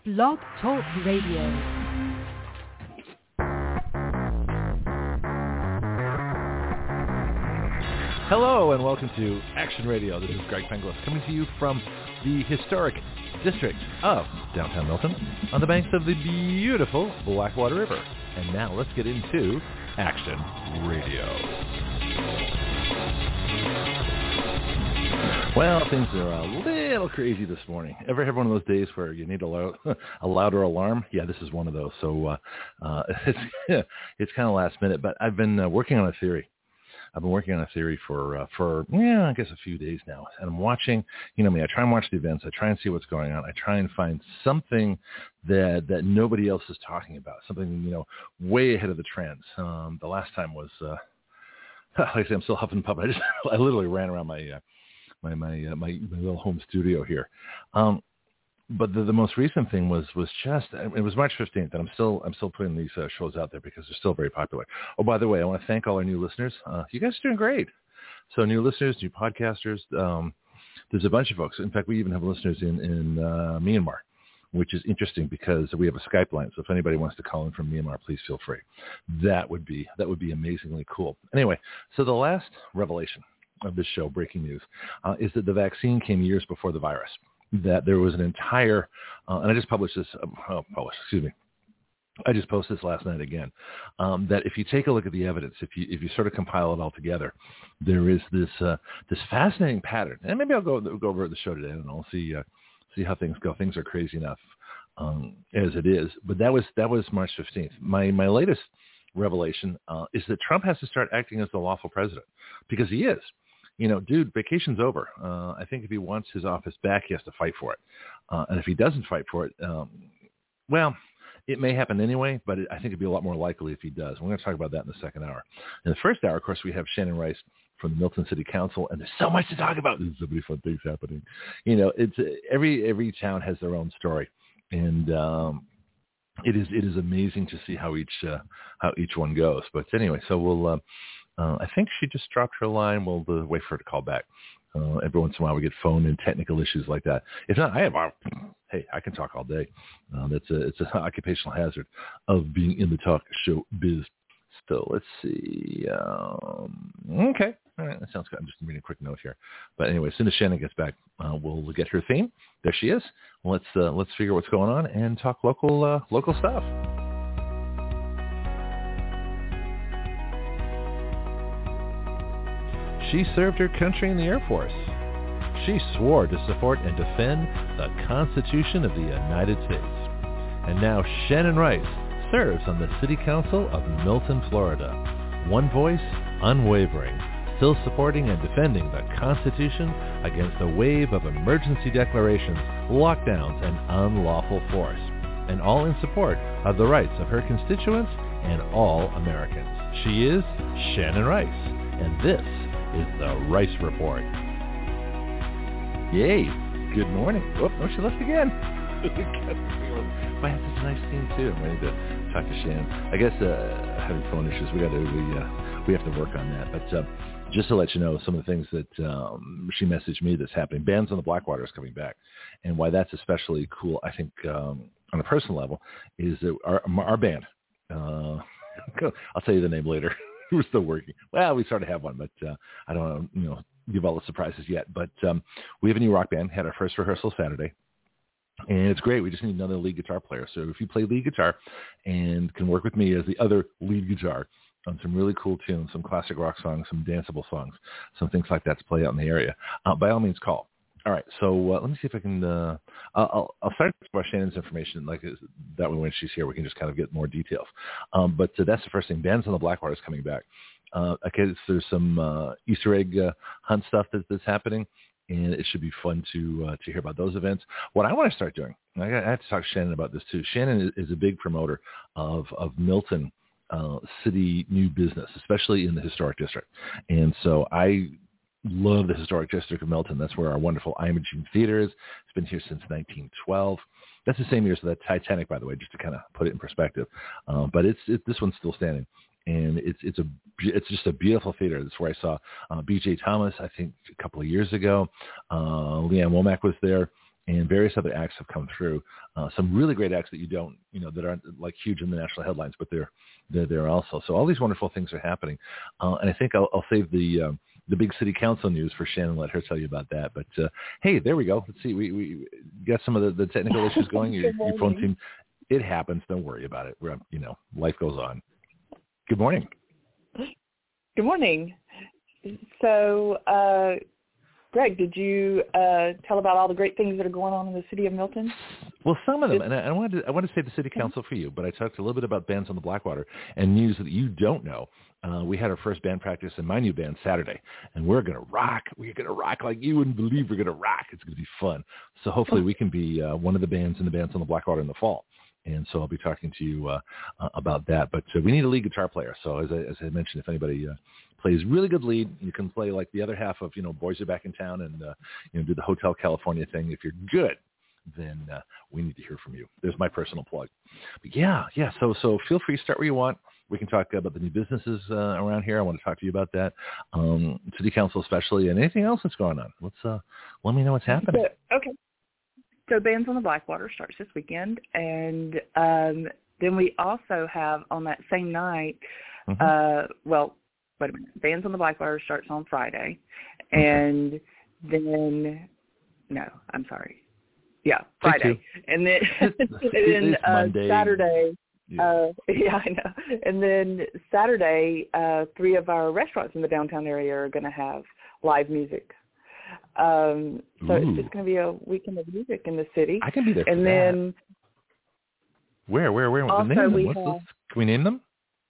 Blog Talk Radio. Hello and welcome to Action Radio. This is Greg Penglis coming to you from the historic district of downtown Milton on the banks of the beautiful Blackwater River. And now let's get into Action Radio. Well, things are a little crazy this morning. Ever have one of those days where you need a louder alarm? Yeah, this is one of those. So it's kind of last minute, but I've been working on a theory. I've been working on a theory for I guess a few days now. And I'm watching, I try and watch the events. I try and see what's going on. I try and find something that nobody else is talking about, something, way ahead of the trends. The last time was, like I say, I'm still huffing and puffing. I literally ran around my little home studio here. But the most recent thing was just, it was March 15th, and I'm still putting these shows out there because they're still very popular. Oh, by the way, I want to thank all our new listeners. You guys are doing great. So new listeners, new podcasters, there's a bunch of folks. In fact, we even have listeners in Myanmar, which is interesting because we have a Skype line. So if anybody wants to call in from Myanmar, please feel free. That would be amazingly cool. Anyway, so the last revelation of this show, breaking news, is that the vaccine came years before the virus. That there was an entire, and I just published this, I just posted this last night again, that if you take a look at the evidence, if you sort of compile it all together, there is this fascinating pattern. And maybe I'll go over the show today and I'll see how things go. Things are crazy enough as it is. But that was March 15th. My latest revelation is that Trump has to start acting as the lawful president because he is. Dude, vacation's over. I think if he wants his office back, he has to fight for it. And if he doesn't fight for it, well, it may happen anyway, but I think it'd be a lot more likely if he does. We're going to talk about that in the second hour. In the first hour, of course, we have Shannon Rice from the Milton City Council, and there's so much to talk about. There's so many fun things happening. It's every town has their own story, and it is amazing to see how each one goes. But anyway, so we'll. I think she just dropped her line. We'll wait for her to call back. Every once in a while we get phone and technical issues like that. If not, I can talk all day. It's an occupational hazard of being in the talk show biz. So let's see. Okay. All right. That sounds good. I'm just reading a quick note here. But anyway, as soon as Shannon gets back, we'll get her theme. There she is. Let's figure out what's going on and talk local stuff. She served her country in the Air Force. She swore to support and defend the Constitution of the United States. And now Shannon Rice serves on the City Council of Milton, Florida. One voice, unwavering, still supporting and defending the Constitution against a wave of emergency declarations, lockdowns, and unlawful force. And all in support of the rights of her constituents and all Americans. She is Shannon Rice, and this is the Rice Report. Yay! Good morning. Whoop! No, she left again. Wow, that's such a nice theme too. I'm ready to talk to Shannon. I guess having phone issues, we have to work on that. But just to let you know, some of the things that she messaged me that's happening. Bands on the Blackwater is coming back, and why that's especially cool, I think, on a personal level, is that our band. I'll tell you the name later. We're still working. Well, we sort of have one, but I don't want to, give all the surprises yet. But we have a new rock band. Had our first rehearsal Saturday, and it's great. We just need another lead guitar player. So if you play lead guitar and can work with me as the other lead guitar on some really cool tunes, some classic rock songs, some danceable songs, some things like that to play out in the area, by all means, call. All right, so let me see if I can. I'll start by Shannon's information, like that way when she's here, we can just kind of get more details. But that's the first thing. Bands on the Blackwater is coming back. Okay, there's some Easter egg hunt stuff that's happening, and it should be fun to hear about those events. What I want to start doing, I have to talk to Shannon about this too. Shannon is a big promoter of Milton city new business, especially in the historic district, and so I love the historic district of Milton. That's where our wonderful Imogene Theater is. It's been here since 1912. That's the same year as the Titanic, by the way, just to kind of put it in perspective. But this one's still standing, and it's just a beautiful theater. That's where I saw B.J. Thomas, I think, a couple of years ago. Leanne Womack was there, and various other acts have come through. Some really great acts that you don't, that aren't like huge in the national headlines, but they're there also. So all these wonderful things are happening. And I think I'll save the big city council news for Shannon, let her tell you about that. But hey, there we go. Let's see. We got some of the technical issues going. Your phone seemed, it happens. Don't worry about it. Life goes on. Good morning. Good morning. So, Greg, did you tell about all the great things that are going on in the city of Milton? Well, some of them, and I wanted to say the city council for you, but I talked a little bit about bands on the Blackwater and news that you don't know. We had our first band practice in my new band Saturday, and we're going to rock. We're going to rock like you wouldn't believe we're going to rock. It's going to be fun. So hopefully we can be one of the bands in the bands on the Blackwater in the fall. And so I'll be talking to you about that. But we need a lead guitar player. So as I mentioned, if anybody plays really good lead, you can play like the other half of, Boys Are Back in Town and do the Hotel California thing. If you're good, then we need to hear from you. There's my personal plug. But yeah. So feel free to start where you want. We can talk about the new businesses around here. I want to talk to you about that. City Council especially, and anything else that's going on. Let me know what's happening. Okay. So Bands on the Blackwater starts this weekend, and then we also have on that same night, wait a minute, Bands on the Blackwater starts on Friday, and then, Friday. And then, Monday. Saturday. Yeah. I know. And then Saturday, 3 of our restaurants in the downtown area are going to have live music. So it's just going to be a weekend of music in the city. I can be there for and that. Then Where? Also, Can we name them?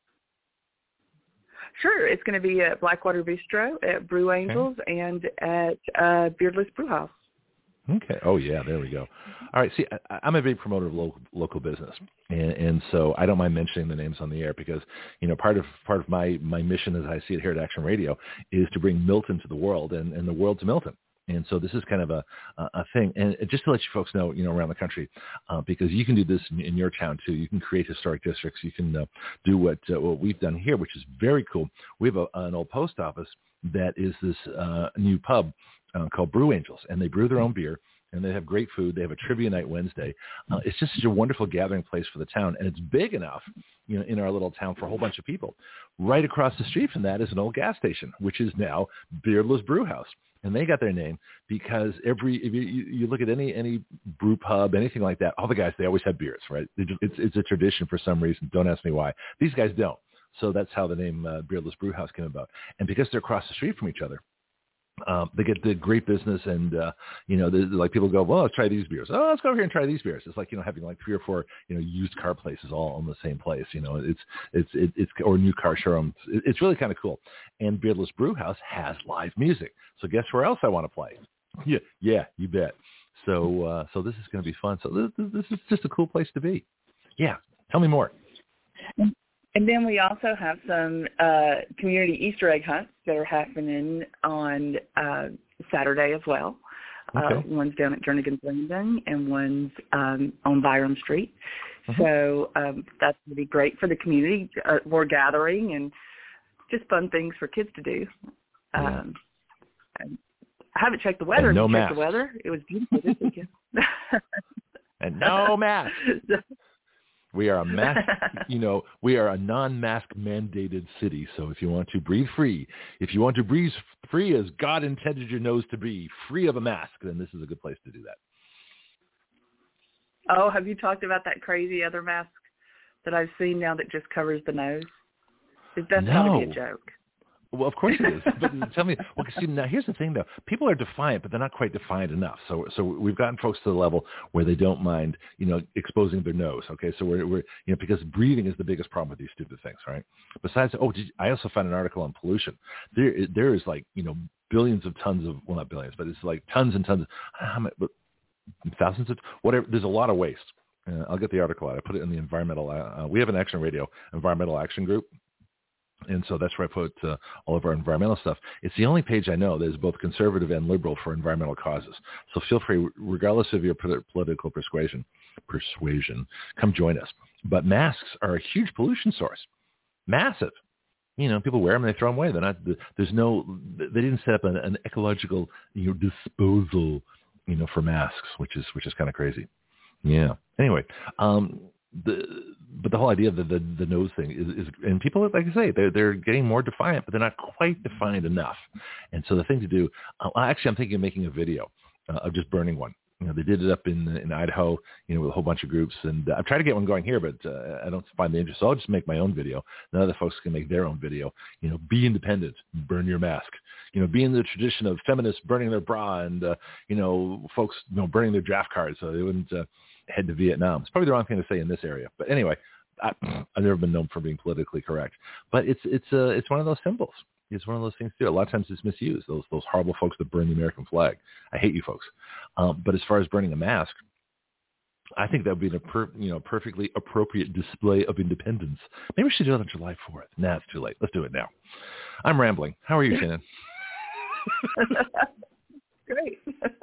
Sure. It's going to be at Blackwater Bistro, at Brew Angels, and at Beardless Brew House. Okay. Oh, yeah. There we go. All right. See, I'm a big promoter of local business, and so I don't mind mentioning the names on the air because, part of my mission as I see it here at Action Radio is to bring Milton to the world and the world to Milton. And so this is kind of a thing. And just to let you folks know, around the country, because you can do this in your town too. You can create historic districts. You can do what we've done here, which is very cool. We have an old post office that is this new pub called Brew Angels, and they brew their own beer, and they have great food. They have a trivia night Wednesday. It's just such a wonderful gathering place for the town, and it's big enough, in our little town for a whole bunch of people. Right across the street from that is an old gas station, which is now Beardless Brew House, and they got their name because if you look at any brew pub, anything like that, all the guys, they always have beers, right? It's a tradition for some reason. Don't ask me why. These guys don't. So that's how the name Beardless Brew House came about, and because they're across the street from each other. They get the great business, and like people go, well, let's try these beers. Oh, let's go over here and try these beers. It's like having like 3 or 4 used car places all in the same place. It's or new car showrooms. It's really kind of cool. And Beardless Brew House has live music. So guess where else I want to play? Yeah, you bet. So this is going to be fun. So this is just a cool place to be. Yeah, tell me more. And then we also have some community Easter egg hunts that are happening on Saturday as well. Okay. One's down at Jernigan's Landing and one's on Byram Street. Mm-hmm. So that's going to be great for the community. More gathering and just fun things for kids to do. Yeah. I haven't checked the weather. And no checked masks. the weather. It was beautiful this weekend. And no masks. We are we are a non-mask mandated city. So if you want to breathe free, if you want to breathe free as God intended your nose to be, free of a mask, then this is a good place to do that. Oh, have you talked about that crazy other mask that I've seen now that just covers the nose? That's got to be a joke. Well, of course it is. But tell me, see, now here's the thing, though. People are defiant, but they're not quite defiant enough. So we've gotten folks to the level where they don't mind, exposing their nose. Okay, so we're because breathing is the biggest problem with these stupid things, right? Besides, I also found an article on pollution. There is like billions of tons of, well, not billions, but it's like tons and tons, but thousands of whatever. There's a lot of waste. I'll get the article out. I put it in the environmental. We have an Action Radio environmental action group. And so that's where I put all of our environmental stuff. It's the only page I know that is both conservative and liberal for environmental causes. So feel free, regardless of your political persuasion, come join us. But masks are a huge pollution source. Massive. People wear them and they throw them away. They didn't set up an ecological disposal for masks, which is kind of crazy. Yeah. Anyway, but the whole idea of the nose thing is, and people, like I say, they're getting more defiant, but they're not quite defiant enough. And so the thing to do, actually, I'm thinking of making a video of just burning one. They did it up in Idaho, with a whole bunch of groups, and I've tried to get one going here, but I don't find the interest. So I'll just make my own video. Then other folks can make their own video. Be independent, burn your mask. Be in the tradition of feminists burning their bra and folks burning their draft cards so they wouldn't head to Vietnam. It's probably the wrong thing to say in this area, but anyway, I've never been known for being politically correct. But it's one of those symbols. It's one of those things too. A lot of times it's misused. Those horrible folks that burn the American flag. I hate you folks. But as far as burning a mask, I think that would be a perfectly appropriate display of independence. Maybe we should do it on July 4th. Nah, it's too late. Let's do it now. I'm rambling. How are you, Shannon? Great.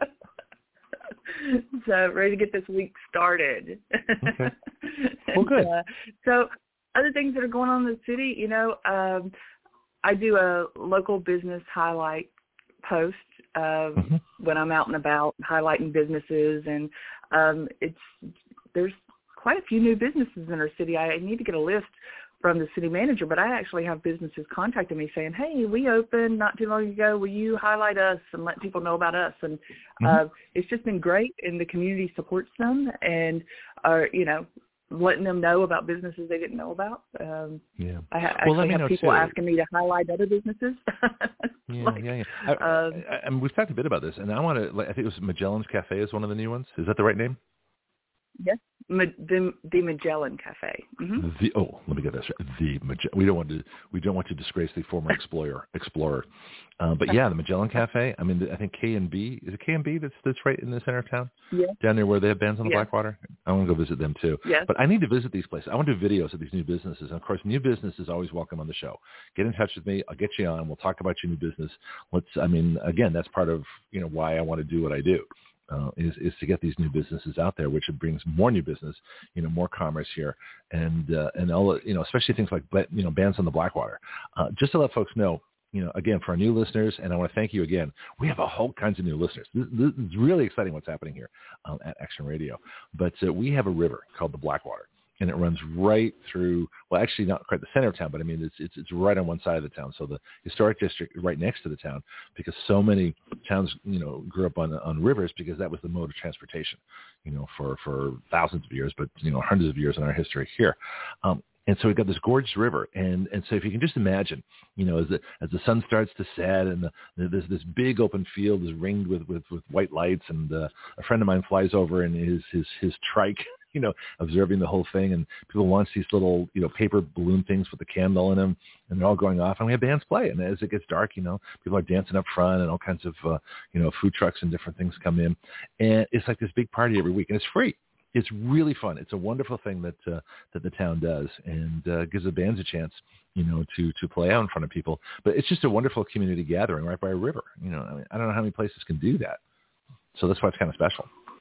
So ready to get this week started. Okay. Well, good. So other things that are going on in the city, I do a local business highlight post when I'm out and about highlighting businesses, and there's quite a few new businesses in our city. I need to get a list from the city manager, but I actually have businesses contacting me saying, hey, we opened not too long ago. Will you highlight us and let people know about us? And it's just been great, and the community supports them and, letting them know about businesses they didn't know about. Yeah. I actually have people asking me to highlight other businesses. Yeah. We've talked a bit about this, and I want to, I think it was Magellan's Cafe is one of the new ones. Is that the right name? Yes, the Magellan Cafe. Mm-hmm. Let me get this right. We don't want to disgrace the former explorer. But yeah, the Magellan Cafe. I mean, I think K&B, is it K&B that's right in the center of town? Yeah. Down there where they have Bands on the Blackwater. I want to go visit them too. Yes. But I need to visit these places. I want to do videos of these new businesses. And of course, new business is always welcome on the show. Get in touch with me. I'll get you on. We'll talk about your new business. Again, that's part of why I want to do what I do. Is to get these new businesses out there, which brings more new business, more commerce here, and all, especially things like, Bands on the Blackwater. Just to let folks know, again, for our new listeners, and I want to thank you again. We have a whole kinds of new listeners. This is really exciting what's happening here at Action Radio. But we have a river called the Blackwater. And it runs right through, well, actually not quite the center of town, but I mean, it's right on one side of the town. So the historic district right next to the town, because so many towns, grew up on rivers because that was the mode of transportation, for thousands of years, but, hundreds of years in our history here. And so we've got this gorgeous river. And so if you can just imagine, as the sun starts to set and this big open field is ringed with white lights, and a friend of mine flies over in his trike, observing the whole thing, and people launch these little, paper balloon things with the candle in them, and they're all going off, and we have bands play. And as it gets dark, people are dancing up front, and all kinds of, food trucks and different things come in. And it's like this big party every week, and it's free. It's really fun. It's a wonderful thing that the town does, and gives the bands a chance, to play out in front of people. But it's just a wonderful community gathering right by a river. I don't know how many places can do that. So that's why it's kind of special.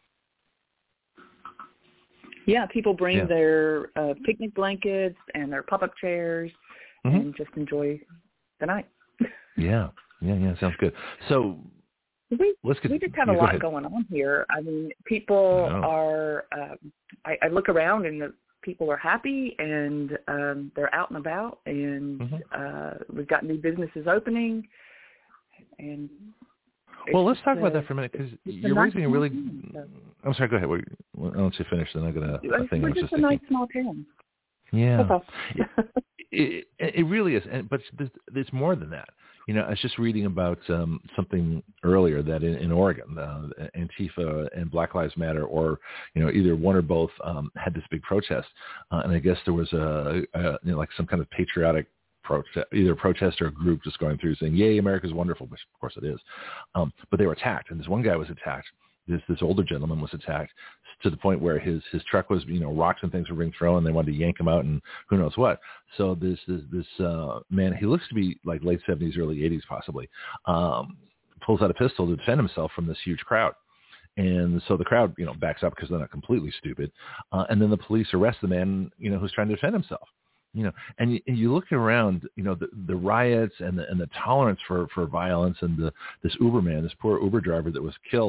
Yeah, people bring their picnic blankets and their pop-up chairs and just enjoy the night. Yeah, sounds good. So we just have a lot going on here. I mean, people are, I look around and the people are happy, and they're out and about, and we've got new businesses opening. And well, let's talk about that for a minute, because you're raising a really... I'm sorry, go ahead. I'll let you finish, then I got a thing. We're just a nice small town. Yeah. It really is, but there's more than that. I was just reading about something earlier that in Oregon, Antifa and Black Lives Matter, or either one or both, had this big protest, and I guess there was like some kind of patriotic either a protest or a group just going through saying, "Yay, America's wonderful," which of course it is. But they were attacked, and this one guy was attacked. This older gentleman was attacked to the point where his truck was, rocks and things were being thrown, and they wanted to yank him out, and who knows what. So this man, he looks to be like late 70s, early 80s possibly, pulls out a pistol to defend himself from this huge crowd. And so the crowd, backs up because they're not completely stupid. And then the police arrest the man, who's trying to defend himself. And you look around, the riots and the tolerance for violence, and this Uber man, this poor Uber driver that was killed,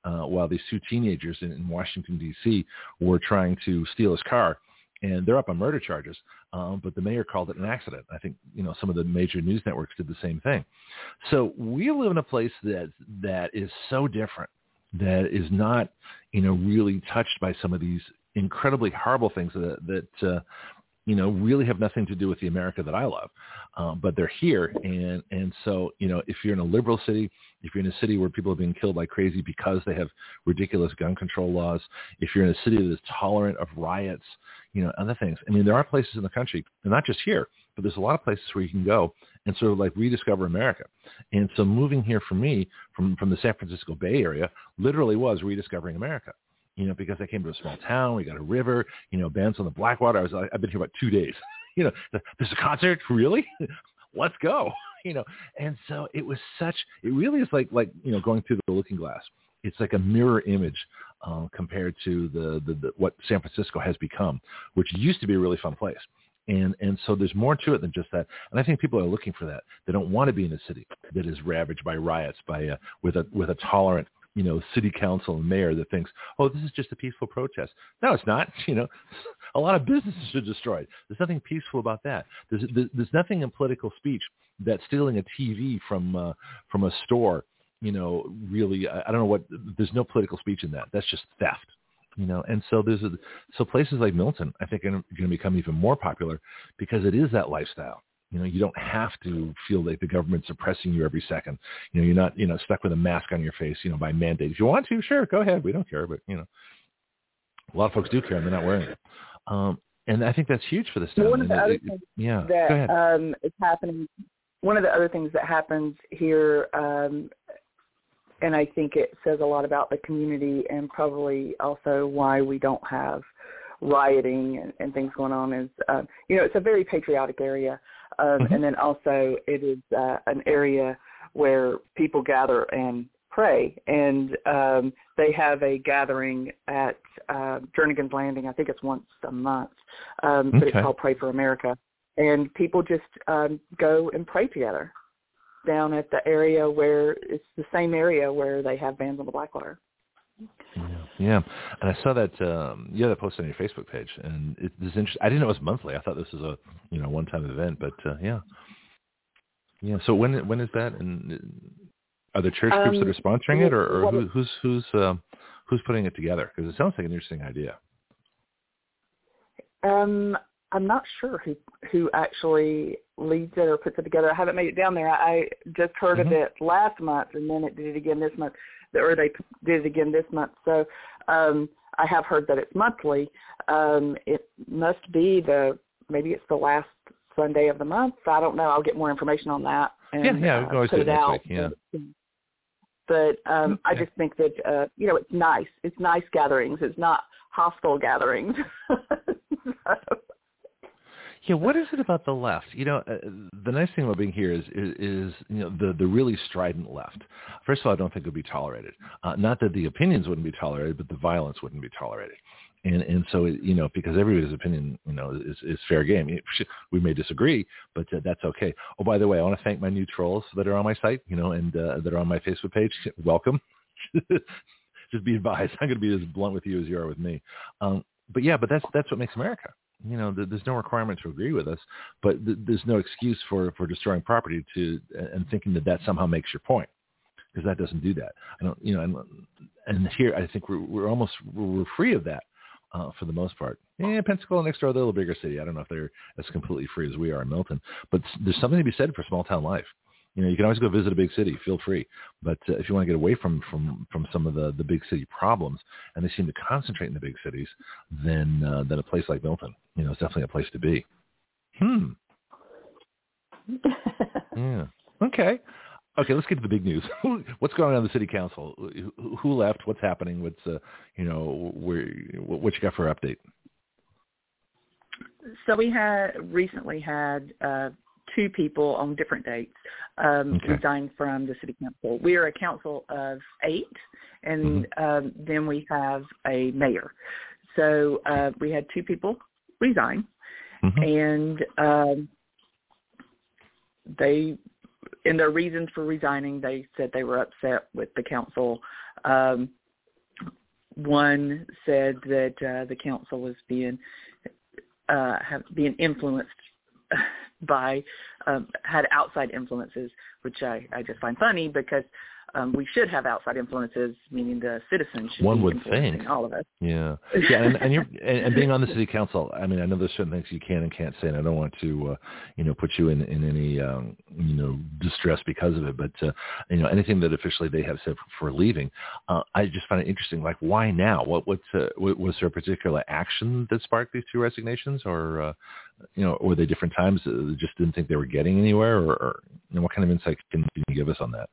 while these two teenagers in Washington, D.C. were trying to steal his car. And they're up on murder charges, but the mayor called it an accident. I think, some of the major news networks did the same thing. So we live in a place that is so different, that is not, really touched by some of these incredibly horrible things that really have nothing to do with the America that I love. But they're here. And so, if you're in a liberal city, if you're in a city where people have been killed like crazy because they have ridiculous gun control laws, if you're in a city that is tolerant of riots, other things. I mean, there are places in the country, and not just here, but there's a lot of places where you can go and sort of like rediscover America. And so moving here for me from the San Francisco Bay Area literally was rediscovering America. Because I came to a small town, we got a river, bands on the Blackwater. I've been here about 2 days. There's a concert, really? Let's go. And so it really is like going through the looking glass. It's like a mirror image compared to the what San Francisco has become, which used to be a really fun place. And so there's more to it than just that. And I think people are looking for that. They don't want to be in a city that is ravaged by riots, with a tolerant city council and mayor that thinks, oh, this is just a peaceful protest. No, it's not. A lot of businesses are destroyed. There's nothing peaceful about that. There's nothing in political speech that stealing a TV from a store, really, I don't know what, there's no political speech in that. That's just theft. And so so places like Milton, I think, are going to become even more popular because it is that lifestyle. You don't have to feel like the government's oppressing you every second. You're not, stuck with a mask on your face, by mandate. If you want to, sure, go ahead. We don't care. But, a lot of folks do care and they're not wearing it. And I think that's huge for this town. One of the other things that is happening, one of the other things that happens here, and I think it says a lot about the community and probably also why we don't have rioting and things going on is, it's a very patriotic area. And then also it is an area where people gather and pray. And they have a gathering at Jernigan's Landing. I think it's once a month, but it's called Pray for America. And people just go and pray together down at the area where it's the same area where they have Bands on the Blackwater. Yeah, and I saw that that post on your Facebook page, and it's interesting. I didn't know it was monthly. I thought this was a one-time event, but yeah. So when is that? And are there church groups that are sponsoring it, or who's putting it together? Because it sounds like an interesting idea. I'm not sure who actually leads it or puts it together. I haven't made it down there. I just heard of it last month, and then it did it again this month. Or they did it again this month. So I have heard that it's monthly. It must be maybe it's the last Sunday of the month. I don't know. I'll get more information on that and we can always put it out. Week, yeah. But I just think that, it's nice. It's nice gatherings. It's not hostile gatherings. Yeah, what is it about the left? The nice thing about being here is the really strident left. First of all, I don't think it would be tolerated. Not that the opinions wouldn't be tolerated, but the violence wouldn't be tolerated. And so, because everybody's opinion, is fair game. We may disagree, but that's okay. Oh, by the way, I want to thank my new trolls that are on my site, and that are on my Facebook page. Welcome. Just be advised, I'm going to be as blunt with you as you are with me. But that's what makes America. There's no requirement to agree with us, but there's no excuse for destroying property and thinking that somehow makes your point, because that doesn't do that. I don't, and here I think we're free of that for the most part. Yeah, Pensacola next door, they're a little bigger city. I don't know if they're as completely free as we are in Milton, but there's something to be said for small town life. You can always go visit a big city, feel free. But if you want to get away from some of the big city problems, and they seem to concentrate in the big cities, then a place like Milton, is definitely a place to be. Yeah. Okay, let's get to the big news. What's going on in the city council? Who left? What's happening? What's what you got for update? So we recently had 2 people on different dates resigned from the city council. We are a council of 8, and then we have a mayor. So we had 2 people resign, and they, in their reasons for resigning, they said they were upset with the council one said that the council was being influenced by had outside influences, which I just find funny because we should have outside influences, meaning the citizens should One be would influencing think. all of us. Yeah, and you're and being on the city council. I mean, I know there's certain things you can and can't say, and I don't want to put you in any distress because of it. But anything that officially they have said for leaving, I just find it interesting. Like, why now? Was there a particular action that sparked these two resignations, or were they different times? They just didn't think they were getting anywhere, or what kind of insight can you give us on that?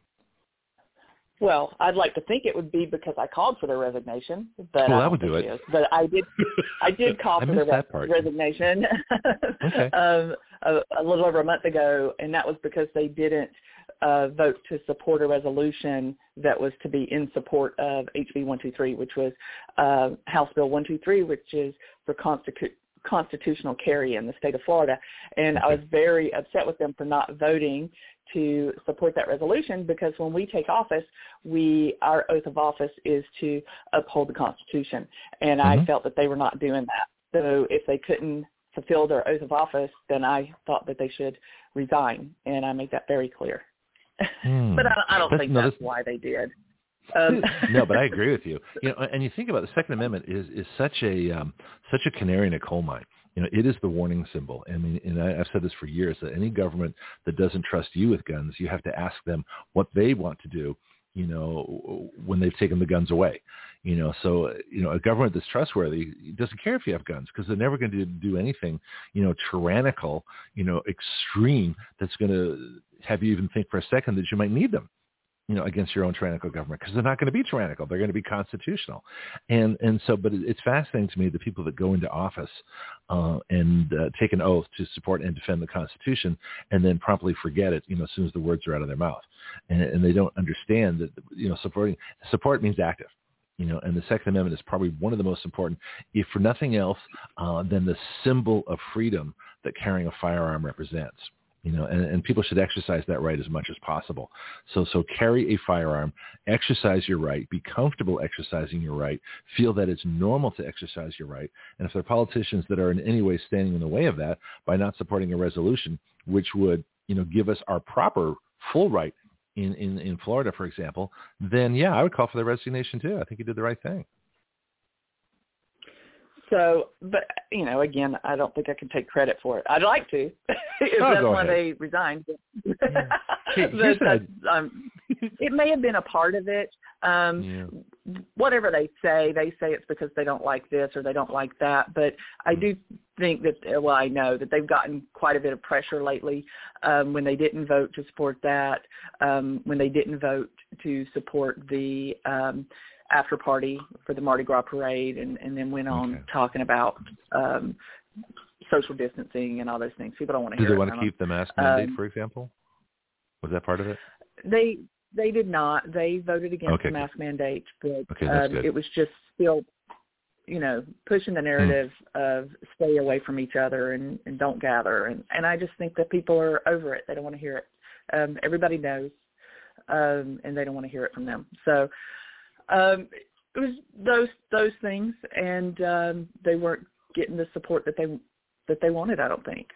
Well, I'd like to think it would be because I called for their resignation, but that would do it. But I did call for their resignation okay. a little over a month ago, and that was because they didn't vote to support a resolution that was to be in support of HB 123, which was House Bill 123, which is for constitutional carry in the state of Florida. And I was very upset with them for not voting to support that resolution, because when we take office, our oath of office is to uphold the Constitution. And I felt that they were not doing that. So if they couldn't fulfill their oath of office, then I thought that they should resign. And I made that very clear. But I don't think that's why they did. No, but I agree with you. And you think about it, the Second Amendment is such a canary in a coal mine. It is the warning symbol. I mean, and I've said this for years, that any government that doesn't trust you with guns, you have to ask them what they want to do, when they've taken the guns away. So a government that's trustworthy doesn't care if you have guns, because they're never going to do anything, tyrannical, extreme, that's going to have you even think for a second that you might need them, against your own tyrannical government, because they're not going to be tyrannical. They're going to be constitutional. And so, but it's fascinating to me, the people that go into office and take an oath to support and defend the Constitution, and then promptly forget it, as soon as the words are out of their mouth. And they don't understand that, support means active. And the Second Amendment is probably one of the most important, if for nothing else, than the symbol of freedom that carrying a firearm represents. And people should exercise that right as much as possible. So carry a firearm, exercise your right, be comfortable exercising your right, feel that it's normal to exercise your right. And if there are politicians that are in any way standing in the way of that by not supporting a resolution which would, give us our proper full right in Florida, for example, then yeah, I would call for their resignation too. I think you did the right thing. So, but, again, I don't think I can take credit for it. I'd like to, if that's why they resigned. It may have been a part of it. Whatever they say it's because they don't like this or they don't like that. But I do think that, I know that they've gotten quite a bit of pressure lately when they didn't vote to support that, when they didn't vote to support the after party for the Mardi Gras parade, and then went on talking about social distancing and all those things. People don't want to hear it. Do they want to keep the mask mandate, for example? Was that part of it? They did not. They voted against the mask mandate, but it was just still, pushing the narrative of stay away from each other and don't gather. And I just think that people are over it. They don't want to hear it. Everybody knows, and they don't want to hear it from them. So it was those things, and they weren't getting the support that they wanted. I don't think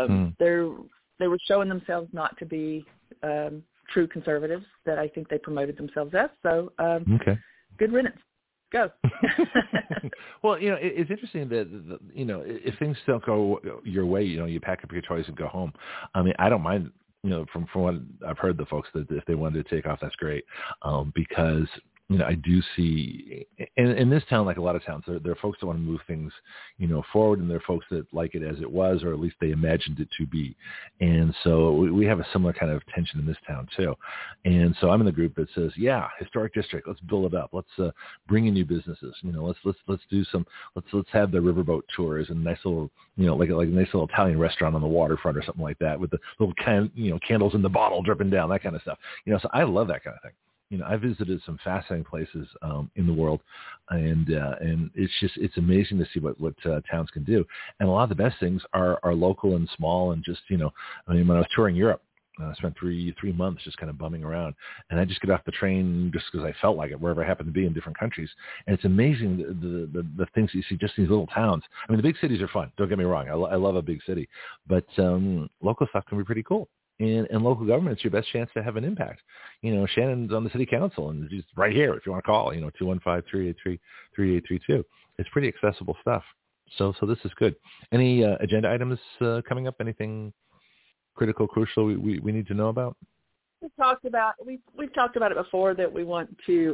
they were showing themselves not to be true conservatives that I think they promoted themselves as. So good riddance. Go. Well, it's interesting that if things don't go your way, you pack up your toys and go home. I mean, I don't mind. From what I've heard, the folks that if they wanted to take off, that's great, because I do see in this town, like a lot of towns, there are folks that want to move things, forward, and there are folks that like it as it was, or at least they imagined it to be. And so we have a similar kind of tension in this town too. And so I'm in the group that says, yeah, historic district, let's build it up. Let's bring in new businesses. Let's do some. Let's have the riverboat tours and nice little, like a nice little Italian restaurant on the waterfront or something like that, with the little candles in the bottle dripping down, that kind of stuff. So I love that kind of thing. I visited some fascinating places in the world, and it's amazing to see what towns can do. And a lot of the best things are local and small, and just when I was touring Europe, I spent three months just kind of bumming around, and I just get off the train just because I felt like it, wherever I happen to be in different countries. And it's amazing the things you see just in these little towns. I mean, the big cities are fun. Don't get me wrong. I love a big city, but local stuff can be pretty cool. And local government's your best chance to have an impact. You know, Shannon's on the city council, and she's right here if you want to call. 215-383-3832. It's pretty accessible stuff. So this is good. Any agenda items coming up? Anything critical, crucial we need to know about? We've talked about it before that we want to,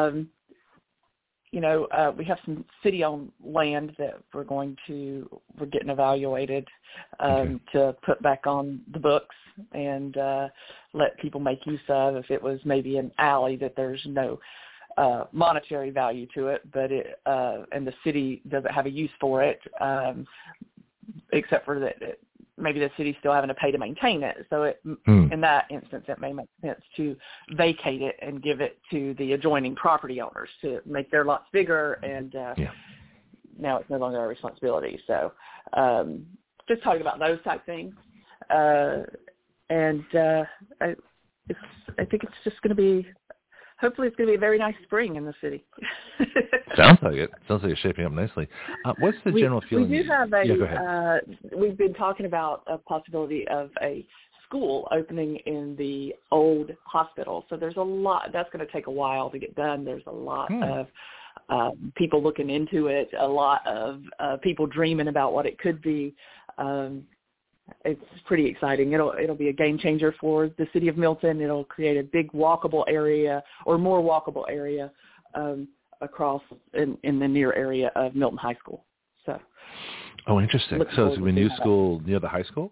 we have some city-owned land that we're getting evaluated to put back on the books and let people make use of. If it was maybe an alley that there's no monetary value to it, but and the city doesn't have a use for it, except for that. Maybe the city's still having to pay to maintain it. So in that instance, it may make sense to vacate it and give it to the adjoining property owners to make their lots bigger. And now it's no longer our responsibility. So just talking about those type things. I think it's just going to be, hopefully it's going to be a very nice spring in the city. Sounds like it. Sounds like it's shaping up nicely. What's the general feeling? We do have go ahead. We've been talking about a possibility of a school opening in the old hospital. So there's a lot. That's going to take a while to get done. There's a lot of people looking into it, a lot of people dreaming about what it could be. It's pretty exciting. It'll be a game changer for the city of Milton. It'll create a big walkable area or more walkable area across in the near area of Milton High School. So. Oh, interesting. So it's a new school near the high school?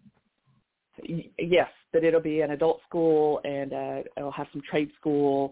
Yes, but it'll be an adult school and it'll have some trade school,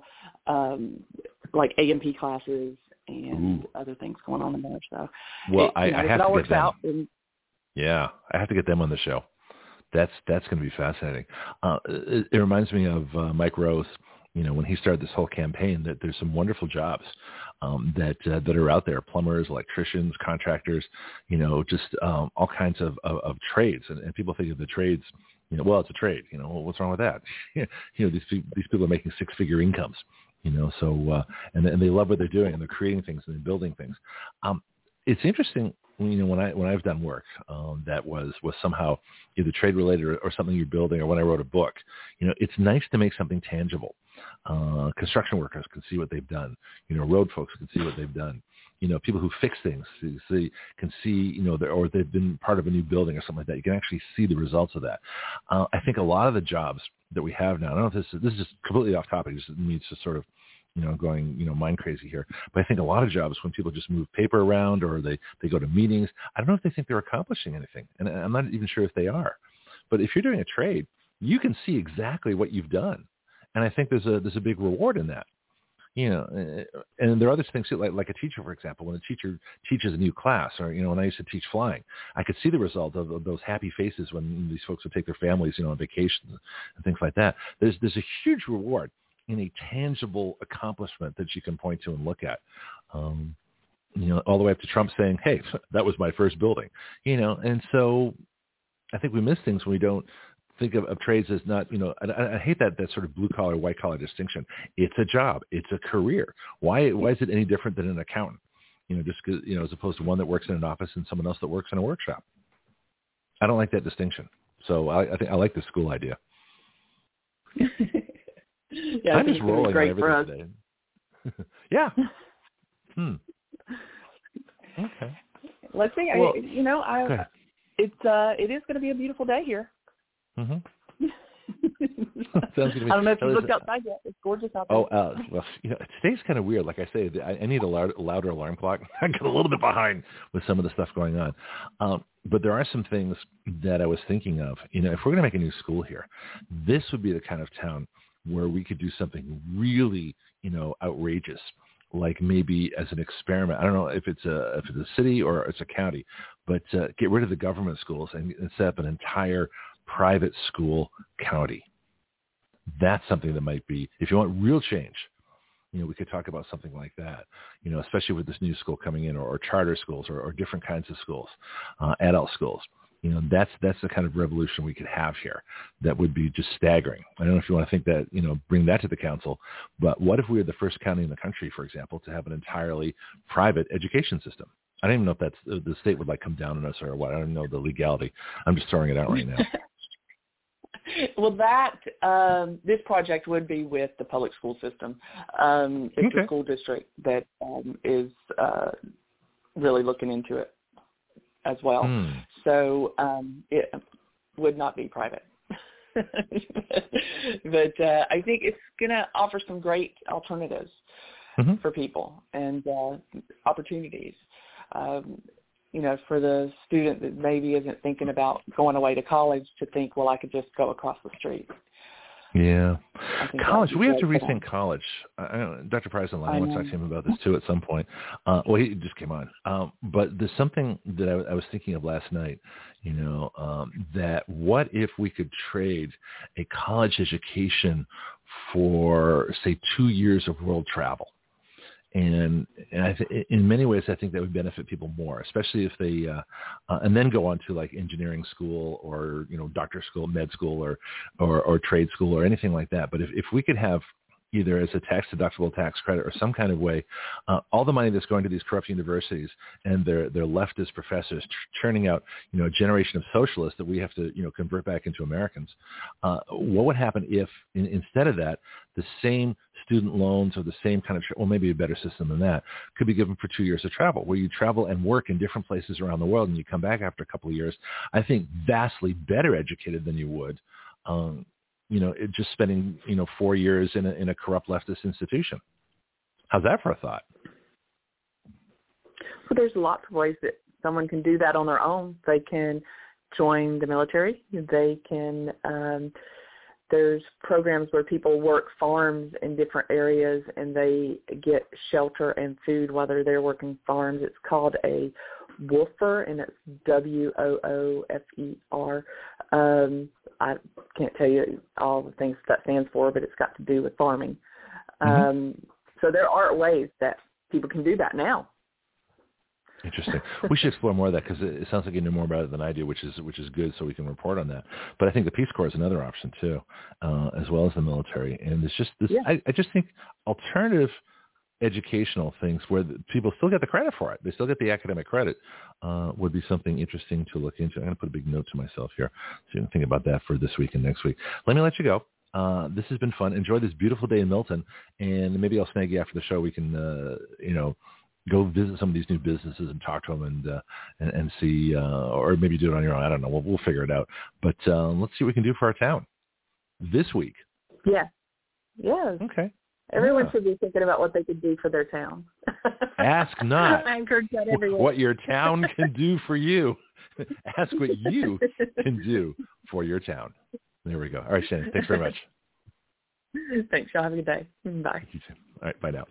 like A&P classes and other things going on in there. So, I have to get them. Yeah, I have to get them on the show. That's going to be fascinating. It reminds me of Mike Rose. When he started this whole campaign, that there's some wonderful jobs that are out there: plumbers, electricians, contractors. Just all kinds of trades. And people think of the trades. Well, it's a trade. What's wrong with that? These people are making six-figure incomes. So and they love what they're doing, and they're creating things and they're building things. It's interesting. When I've done work that was somehow either trade related or something you're building, or when I wrote a book, it's nice to make something tangible. Construction workers can see what they've done. Road folks can see what they've done. People who fix things can see, or they've been part of a new building or something like that. You can actually see the results of that. I think a lot of the jobs that we have now, I don't know if this is just completely off topic, just needs to sort of going, mind crazy here. But I think a lot of jobs, when people just move paper around or they go to meetings, I don't know if they think they're accomplishing anything. And I'm not even sure if they are. But if you're doing a trade, you can see exactly what you've done. And I think there's a big reward in that. And there are other things too, like a teacher, for example, when a teacher teaches a new class, or, when I used to teach flying, I could see the result of those happy faces when these folks would take their families, on vacation and things like that. There's a huge reward in a tangible accomplishment that you can point to and look at, all the way up to Trump saying, hey, that was my first building, and so I think we miss things when we don't think of trades as not, I hate that sort of blue collar, white collar distinction. It's a job. It's a career. Why is it any different than an accountant? Just 'cause, as opposed to one that works in an office and someone else that works in a workshop. I don't like that distinction. So I think I like the school idea. Yeah, I'm just rolling on everything today. Yeah. Okay. Let's see. Well, it is going to be a beautiful day here. Mm-hmm. Sounds good to me. I don't know if you looked outside yet. It's gorgeous out there. Oh, well, today's kind of weird. Like I say, I need a louder alarm clock. I got a little bit behind with some of the stuff going on. But there are some things that I was thinking of. If we're going to make a new school here, this would be the kind of town where we could do something really, outrageous, like maybe as an experiment. I don't know if it's a city or it's a county, but get rid of the government schools and set up an entire private school county. That's something that might be, if you want real change, we could talk about something like that, especially with this new school coming in, or charter schools or different kinds of schools, adult schools. That's the kind of revolution we could have here. That would be just staggering. I don't know if you want to think that, bring that to the council, but what if we were the first county in the country, for example, to have an entirely private education system? I don't even know if that's the state would come down on us or what. I don't know the legality. I'm just throwing it out right now. Well, this project would be with the public school system. It's a school district that is really looking into it as well. So it would not be private. But I think it's going to offer some great alternatives for people and opportunities. For the student that maybe isn't thinking about going away to college to think, well, I could just go across the street. Yeah. College. We have to rethink college. Dr. Pry's online. I want to talk to him about this, too, at some point. Well, he just came on. But there's something that I was thinking of last night, that what if we could trade a college education for, say, 2 years of world travel? And in many ways, I think that would benefit people more, especially if they and then go on to engineering school or doctor school, med school, or trade school or anything like that. But if we could have either as a tax-deductible tax credit or some kind of way, all the money that's going to these corrupt universities and their leftist professors churning out, a generation of socialists that we have to, convert back into Americans. What would happen if instead of that, the same student loans or the same kind of, or maybe a better system than that, could be given for 2 years of travel, where you travel and work in different places around the world and you come back after a couple of years, I think vastly better educated than you would, just spending, 4 years in a corrupt leftist institution. How's that for a thought? Well, there's lots of ways that someone can do that on their own. They can join the military. They can, there's programs where people work farms in different areas and they get shelter and food while they're there working farms. It's called a WOOFer, and it's WOOFER. I can't tell you all the things that stands for, but it's got to do with farming. So there are ways that people can do that now. Interesting. We should explore more of that because it sounds like you know more about it than I do, which is good, so we can report on that. But I think the Peace Corps is another option too, as well as the military. And it's just this. Yeah. I just think alternative educational things where people still get the credit for it. They still get the academic credit would be something interesting to look into. I'm going to put a big note to myself here so you can think about that for this week and next week. Let me let you go. This has been fun. Enjoy this beautiful day in Milton, and maybe I'll snag you after the show. We can, go visit some of these new businesses and talk to them and see, or maybe do it on your own. I don't know. We'll figure it out. But let's see what we can do for our town this week. Yeah. Yeah. Okay. Everyone should be thinking about what they could do for their town. Ask not I encourage that everyone. What your town can do for you. Ask what you can do for your town. There we go. All right, Shannon. Thanks very much. Thanks. Y'all have a good day. Bye. You too. All right. Bye now.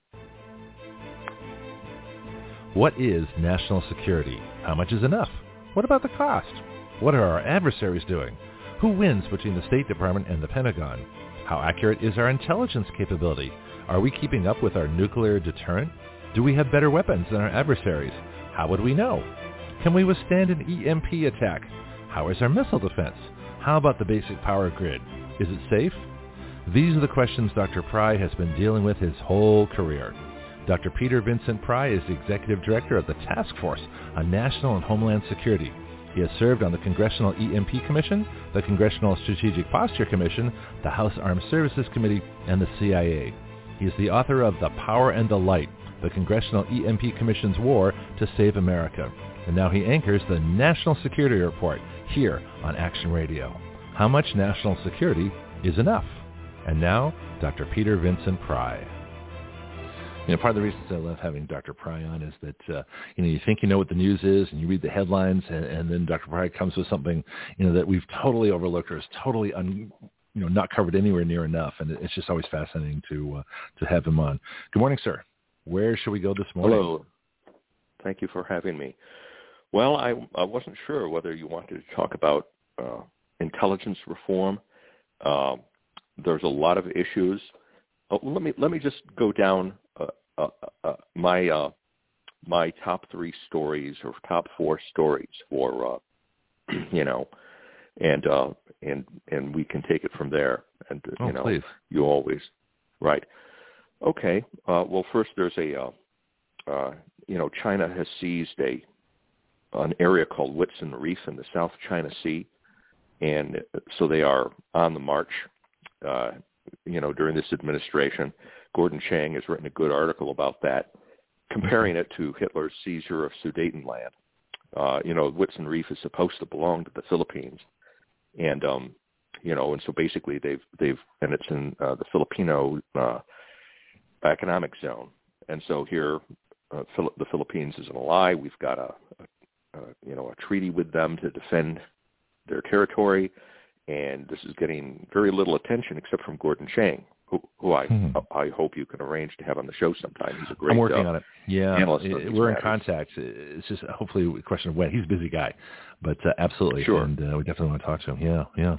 What is national security? How much is enough? What about the cost? What are our adversaries doing? Who wins between the State Department and the Pentagon? How accurate is our intelligence capability? Are we keeping up with our nuclear deterrent? Do we have better weapons than our adversaries? How would we know? Can we withstand an EMP attack? How is our missile defense? How about the basic power grid? Is it safe? These are the questions Dr. Pry has been dealing with his whole career. Dr. Peter Vincent Pry is the Executive Director of the Task Force on National and Homeland Security. He has served on the Congressional EMP Commission, the Congressional Strategic Posture Commission, the House Armed Services Committee, and the CIA. He is the author of The Power and the Light, the Congressional EMP Commission's War to Save America. And now he anchors the National Security Report here on Action Radio. How much national security is enough? And now, Dr. Peter Vincent Pry. Part of the reasons I love having Dr. Pry on is that, you think you know what the news is and you read the headlines and then Dr. Pry comes with something, that we've totally overlooked or is totally, not covered anywhere near enough. And it's just always fascinating to have him on. Good morning, sir. Where should we go this morning? Hello. Thank you for having me. Well, I wasn't sure whether you wanted to talk about intelligence reform. There's a lot of issues. Let me just go down my top 3 stories or top 4 stories for and we can take it from there. And please. You always right. Okay. Well, first there's China has seized an area called Whitsun Reef in the South China Sea, and so they are on the march. During this administration, Gordon Chang has written a good article about that, comparing it to Hitler's seizure of Sudetenland. Whitsun Reef is supposed to belong to the Philippines, and so basically and it's in the Filipino economic zone, and so here the Philippines is an ally. We've got a treaty with them to defend their territory, and this is getting very little attention except from Gordon Chang, who I hope you can arrange to have on the show sometime. He's a great I'm working on it. Yeah, we're in matters. contact. It's just hopefully a question of when. He's a busy guy, but absolutely. Sure. And we definitely want to talk to him. Yeah.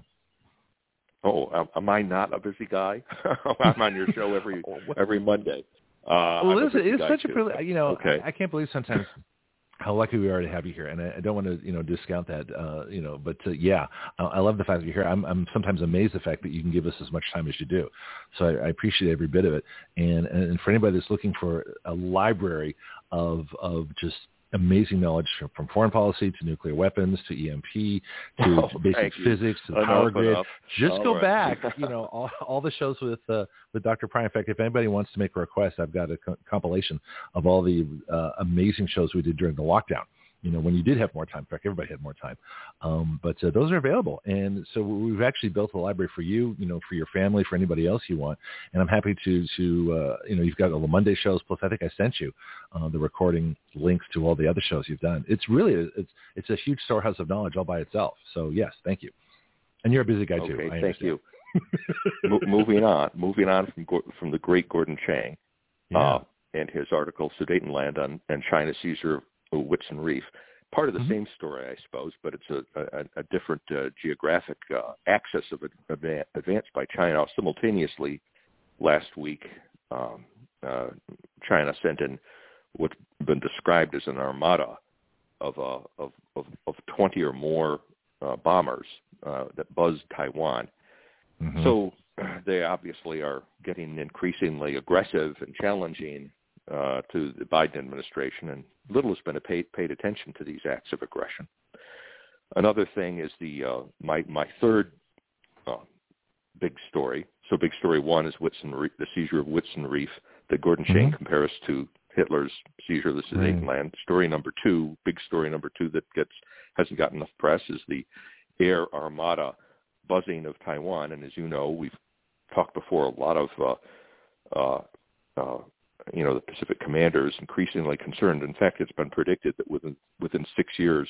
Oh, am I not a busy guy? I'm on your show every Monday. It's such a privilege. Okay. I can't believe sometimes how lucky we are to have you here, and I don't want to discount that. But I love the fact that you're here. I'm sometimes amazed at the fact that you can give us as much time as you do. So I appreciate every bit of it. And for anybody that's looking for a library of just amazing knowledge from foreign policy to nuclear weapons to EMP to basic physics to the power grid. Just go back, all the shows with Dr. Prine. In fact, if anybody wants to make a request, I've got a compilation of all the amazing shows we did during the lockdown. When you did have more time. In fact, everybody had more time. But those are available. And so we've actually built a library for you, for your family, for anybody else you want. And I'm happy to you've got all the Monday shows. Plus, I think I sent you the recording links to all the other shows you've done. It's really, it's a huge storehouse of knowledge all by itself. So, yes, thank you. And you're a busy guy, too. Okay, thank you. Moving on from the great Gordon Chang and his article, Sudetenland and China's seizure of Whitsun Reef. Part of the same story, I suppose, but it's a different geographic axis of advance by China. Simultaneously, last week, China sent in what's been described as an armada of 20 or more bombers that buzzed Taiwan. So they obviously are getting increasingly aggressive and challenging to the Biden administration, and little has been paid attention to these acts of aggression. Another thing is my third big story. So big story one is the seizure of Whitsun Reef that Gordon Chang compares to Hitler's seizure of the Sudetenland. Big story number two that hasn't gotten enough press is the air armada buzzing of Taiwan. And as you know, we've talked before, a lot of the Pacific commanders increasingly concerned. In fact, it's been predicted that within 6 years,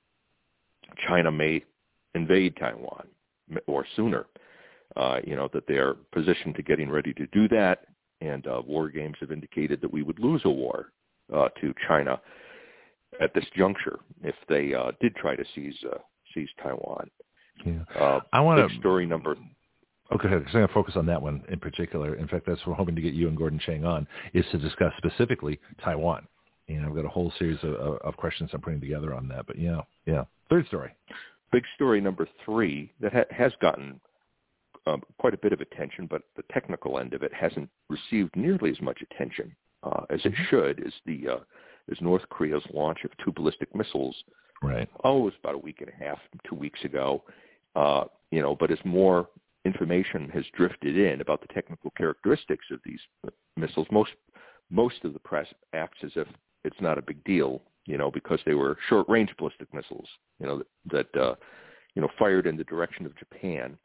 China may invade Taiwan or sooner. That they are positioned to getting ready to do that, and war games have indicated that we would lose a war to China at this juncture if they did try to seize Taiwan. Yeah. I want to story number. Okay, so I'm going to focus on that one in particular. In fact, that's what we're hoping to get you and Gordon Chang on, is to discuss specifically Taiwan. And I've got a whole series of questions I'm putting together on that. But yeah. Third story. Big story number 3 that has gotten quite a bit of attention, but the technical end of it hasn't received nearly as much attention as it should, is North Korea's launch of 2 ballistic missiles. Right. It was about a week and a half, 2 weeks ago. But as more information has drifted in about the technical characteristics of these missiles, most of the press acts as if it's not a big deal, because they were short-range ballistic missiles, that fired in the direction of Japan.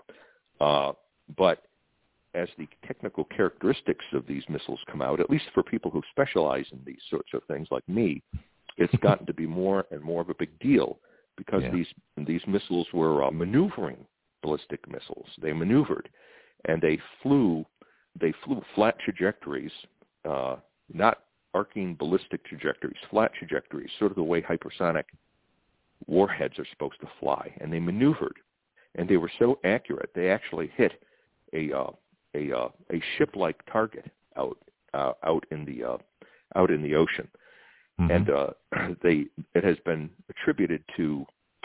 But as the technical characteristics of these missiles come out, at least for people who specialize in these sorts of things like me, it's gotten to be more and more of a big deal because these missiles were maneuvering ballistic missiles. They maneuvered, and they flew flat trajectories, not arcing ballistic trajectories, flat trajectories, sort of the way hypersonic warheads are supposed to fly. And they maneuvered, and they were so accurate they actually hit a ship-like target out in the ocean. And it has been attributed to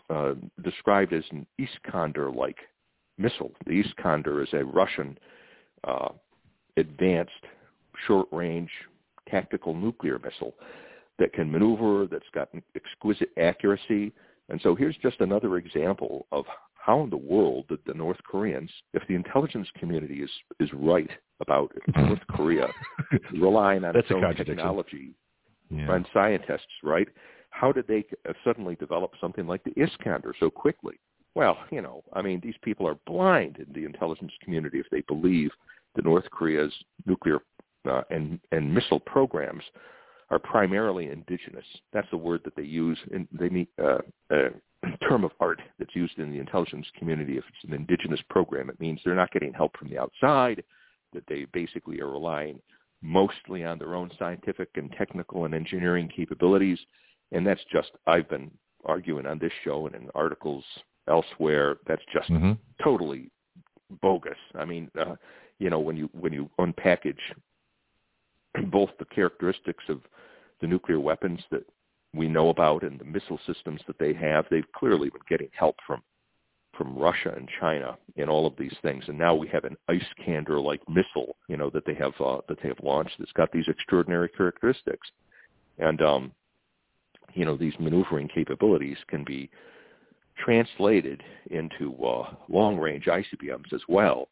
described as an Iskander-like missile. The Iskander is a Russian advanced short-range tactical nuclear missile that can maneuver, that's got exquisite accuracy. And so here's just another example of how in the world did the North Koreans, if the intelligence community is right about North Korea relying on its own technology and scientists, right? How did they suddenly develop something like the Iskander so quickly? Well, these people are blind in the intelligence community if they believe that North Korea's nuclear and missile programs are primarily indigenous. That's the word that they use. They mean a term of art that's used in the intelligence community. If it's an indigenous program, it means they're not getting help from the outside, that they basically are relying mostly on their own scientific and technical and engineering capabilities. And that's just, I've been arguing on this show and in articles elsewhere, that's just totally bogus. I mean, when you unpackage both the characteristics of the nuclear weapons that we know about and the missile systems that they have, they've clearly been getting help from Russia and China in all of these things. And now we have an Iskander-like missile, that they have launched that's got these extraordinary characteristics. And, these maneuvering capabilities can be translated into long-range ICBMs as well.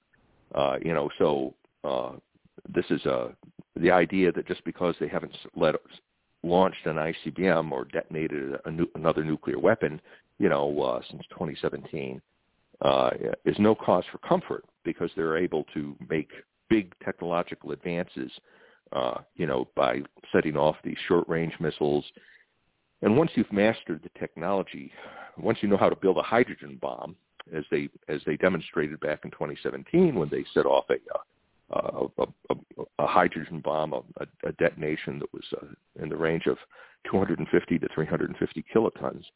This is the idea that just because they haven't launched an ICBM or detonated another nuclear weapon, since 2017, is no cause for comfort, because they're able to make big technological advances, by setting off these short-range missiles. And once you've mastered the technology, once you know how to build a hydrogen bomb, as they demonstrated back in 2017 when they set off a hydrogen bomb, a detonation that was in the range of 250 to 350 kilotons.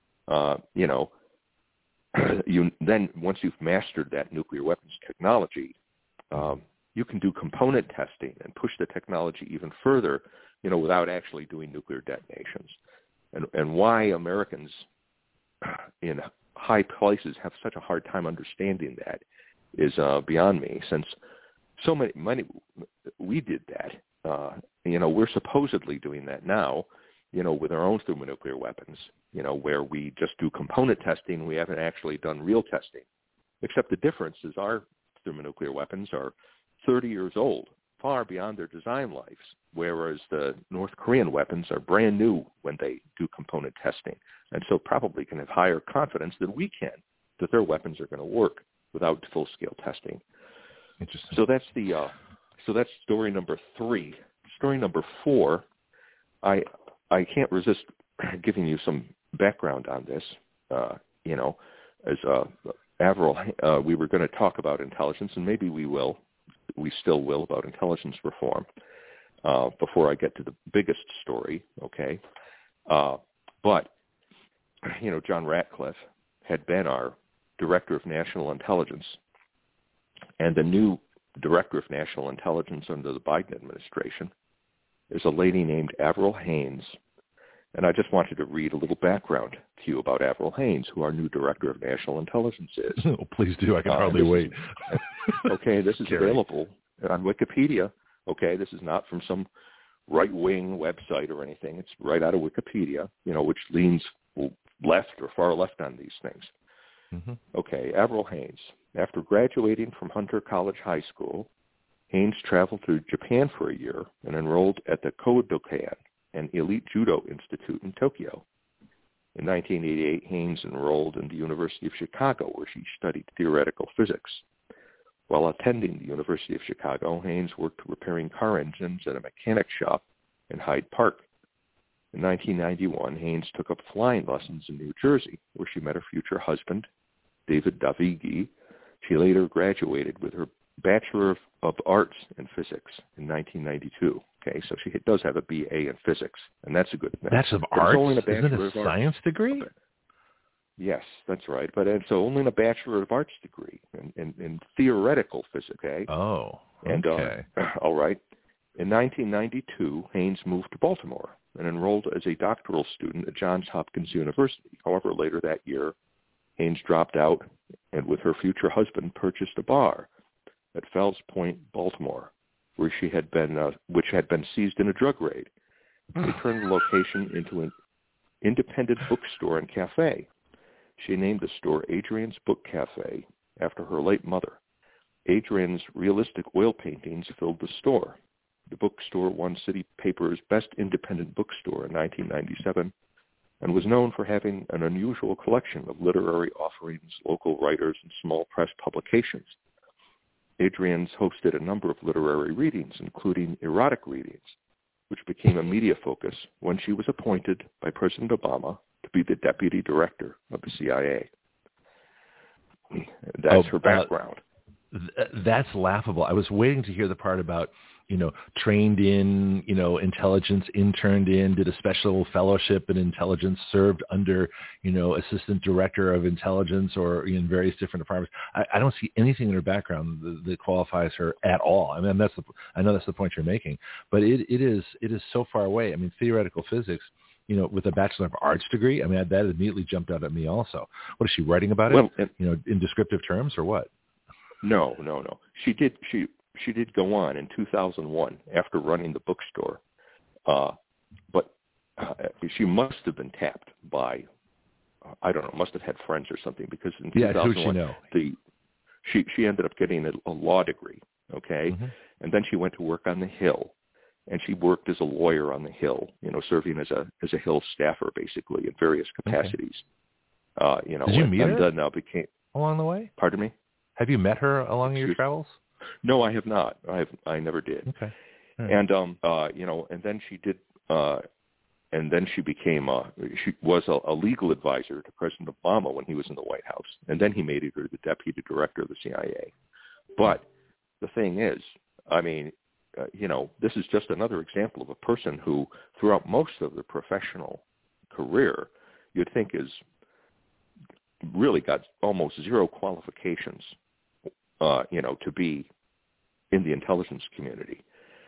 Then once you've mastered that nuclear weapons technology, you can do component testing and push the technology even further, without actually doing nuclear detonations. And why Americans in high places have such a hard time understanding that is beyond me, since so many we did that. We're supposedly doing that now, with our own thermonuclear weapons, where we just do component testing. We haven't actually done real testing, except the difference is our thermonuclear weapons are 30 years old, far beyond their design lives, whereas the North Korean weapons are brand new when they do component testing, and so probably can have higher confidence than we can that their weapons are going to work without full-scale testing. Interesting. So that's story number 3. Story number 4, I can't resist giving you some background on this. As Avril, we were going to talk about intelligence, and maybe we still will, about intelligence reform before I get to the biggest story, okay? But, John Ratcliffe had been our Director of National Intelligence, and the new Director of National Intelligence under the Biden administration is a lady named Avril Haines. And I just wanted to read a little background to you about Avril Haines, who our new Director of National Intelligence is. Oh, please do. I can hardly wait. This is available on Wikipedia. Okay, this is not from some right-wing website or anything. It's right out of Wikipedia, which leans left or far left on these things. Mm-hmm. Okay, Avril Haines. After graduating from Hunter College High School, Haines traveled to Japan for a year and enrolled at the Kodokan, an elite judo institute in Tokyo. In 1988, Haines enrolled in the University of Chicago, where she studied theoretical physics. While attending the University of Chicago, Haines worked repairing car engines at a mechanic shop in Hyde Park. In 1991, Haines took up flying lessons in New Jersey, where she met her future husband, David Davigi. She later graduated with her Bachelor of Arts in Physics in 1992. Okay, so she does have a BA in physics, and that's a good thing. Bachelor of Arts? Isn't it a science degree? Okay. Yes, that's right. But so only in a Bachelor of Arts degree in theoretical physics. Okay. Oh, okay. And all right. In 1992, Haines moved to Baltimore and enrolled as a doctoral student at Johns Hopkins University. However, later that year, Haynes dropped out and with her future husband purchased a bar at Fells Point, Baltimore, where she had been, which had been seized in a drug raid. They turned the location into an independent bookstore and cafe. She named the store Adrian's Book Cafe after her late mother. Adrian's realistic oil paintings filled the store. The bookstore won City Paper's Best Independent Bookstore in 1997 and was known for having an unusual collection of literary offerings, local writers, and small press publications. Adrian's hosted a number of literary readings, including erotic readings, which became a media focus when she was appointed by President Obama to be the deputy director of the CIA. That's her background. That's laughable. I was waiting to hear the part about, trained in, intelligence, interned in, did a special fellowship in intelligence, served under, assistant director of intelligence or in various different departments. I don't see anything in her background that qualifies her at all. I mean, I know that's the point you're making, but it is so far away. I mean, theoretical physics, with a Bachelor of Arts degree, I mean, that immediately jumped out at me also. What is she writing about it? In descriptive terms or what? No. She did go on in 2001 after running the bookstore, but she must have been tapped by, I don't know, must have had friends or something, because in 2001 she ended up getting a law degree, okay, and then she went to work on the Hill, and she worked as a lawyer on the Hill, serving as a Hill staffer basically in various capacities. Okay. Did you meet her? Then became along the way? Pardon me? Have you met her along your travels? No, I have not. I never did. Okay. Right. And and then she did, and then she became she was a legal advisor to President Obama when he was in the White House, and then he made her the deputy director of the CIA. But the thing is, I mean, this is just another example of a person who, throughout most of their professional career, you'd think is really got almost zero qualifications, to be in the intelligence community,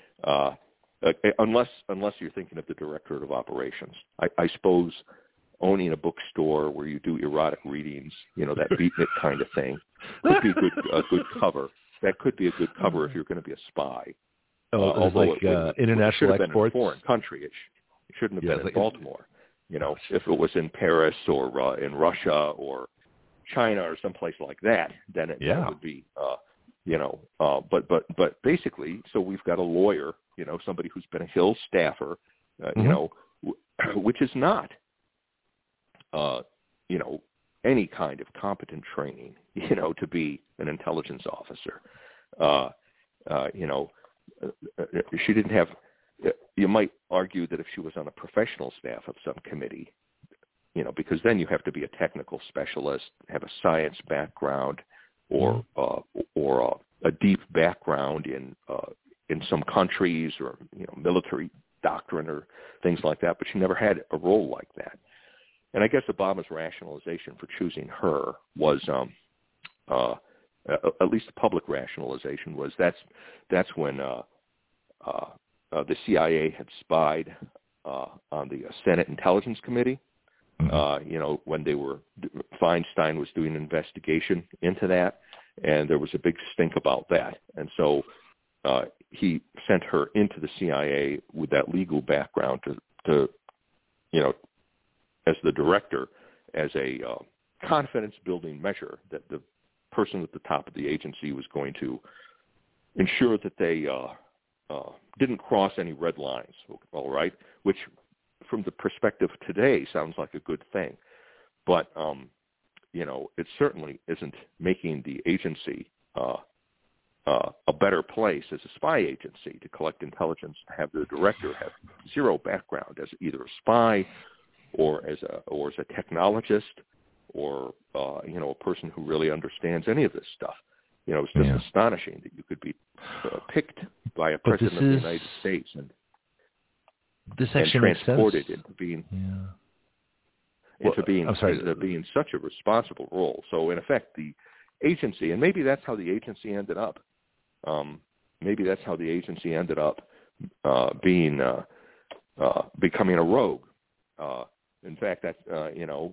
unless you're thinking of the director of operations. I suppose owning a bookstore where you do erotic readings, that beatnik kind of thing, could be a good cover. That could be a good cover if you're going to be a spy. Although international it exports? Been in a foreign country. It shouldn't have been in Baltimore. If it was in Paris or in Russia or China or someplace like that, then it would be, but basically, so we've got a lawyer, somebody who's been a Hill staffer, which is not, any kind of competent training, to be an intelligence officer. She didn't have, you might argue that if she was on a professional staff of some committee, because then you have to be a technical specialist, have a science background, or a deep background in some countries, or military doctrine or things like that. But she never had a role like that. And I guess Obama's rationalization for choosing her was, at least the public rationalization was, that's when the CIA had spied on the Senate Intelligence Committee. When Feinstein was doing an investigation into that, and there was a big stink about that. And so he sent her into the CIA with that legal background to as the director, as a confidence-building measure that the person at the top of the agency was going to ensure that they didn't cross any red lines, all right, which from the perspective today sounds like a good thing. But, it certainly isn't making the agency a better place as a spy agency to collect intelligence, to have the director have zero background as either a spy or as a technologist or, a person who really understands any of this stuff. It's just astonishing that you could be picked by a president of the United States and transported into being being such a responsible role. So in effect, the agency, and maybe that's how the agency ended up. Being becoming a rogue. In fact, that the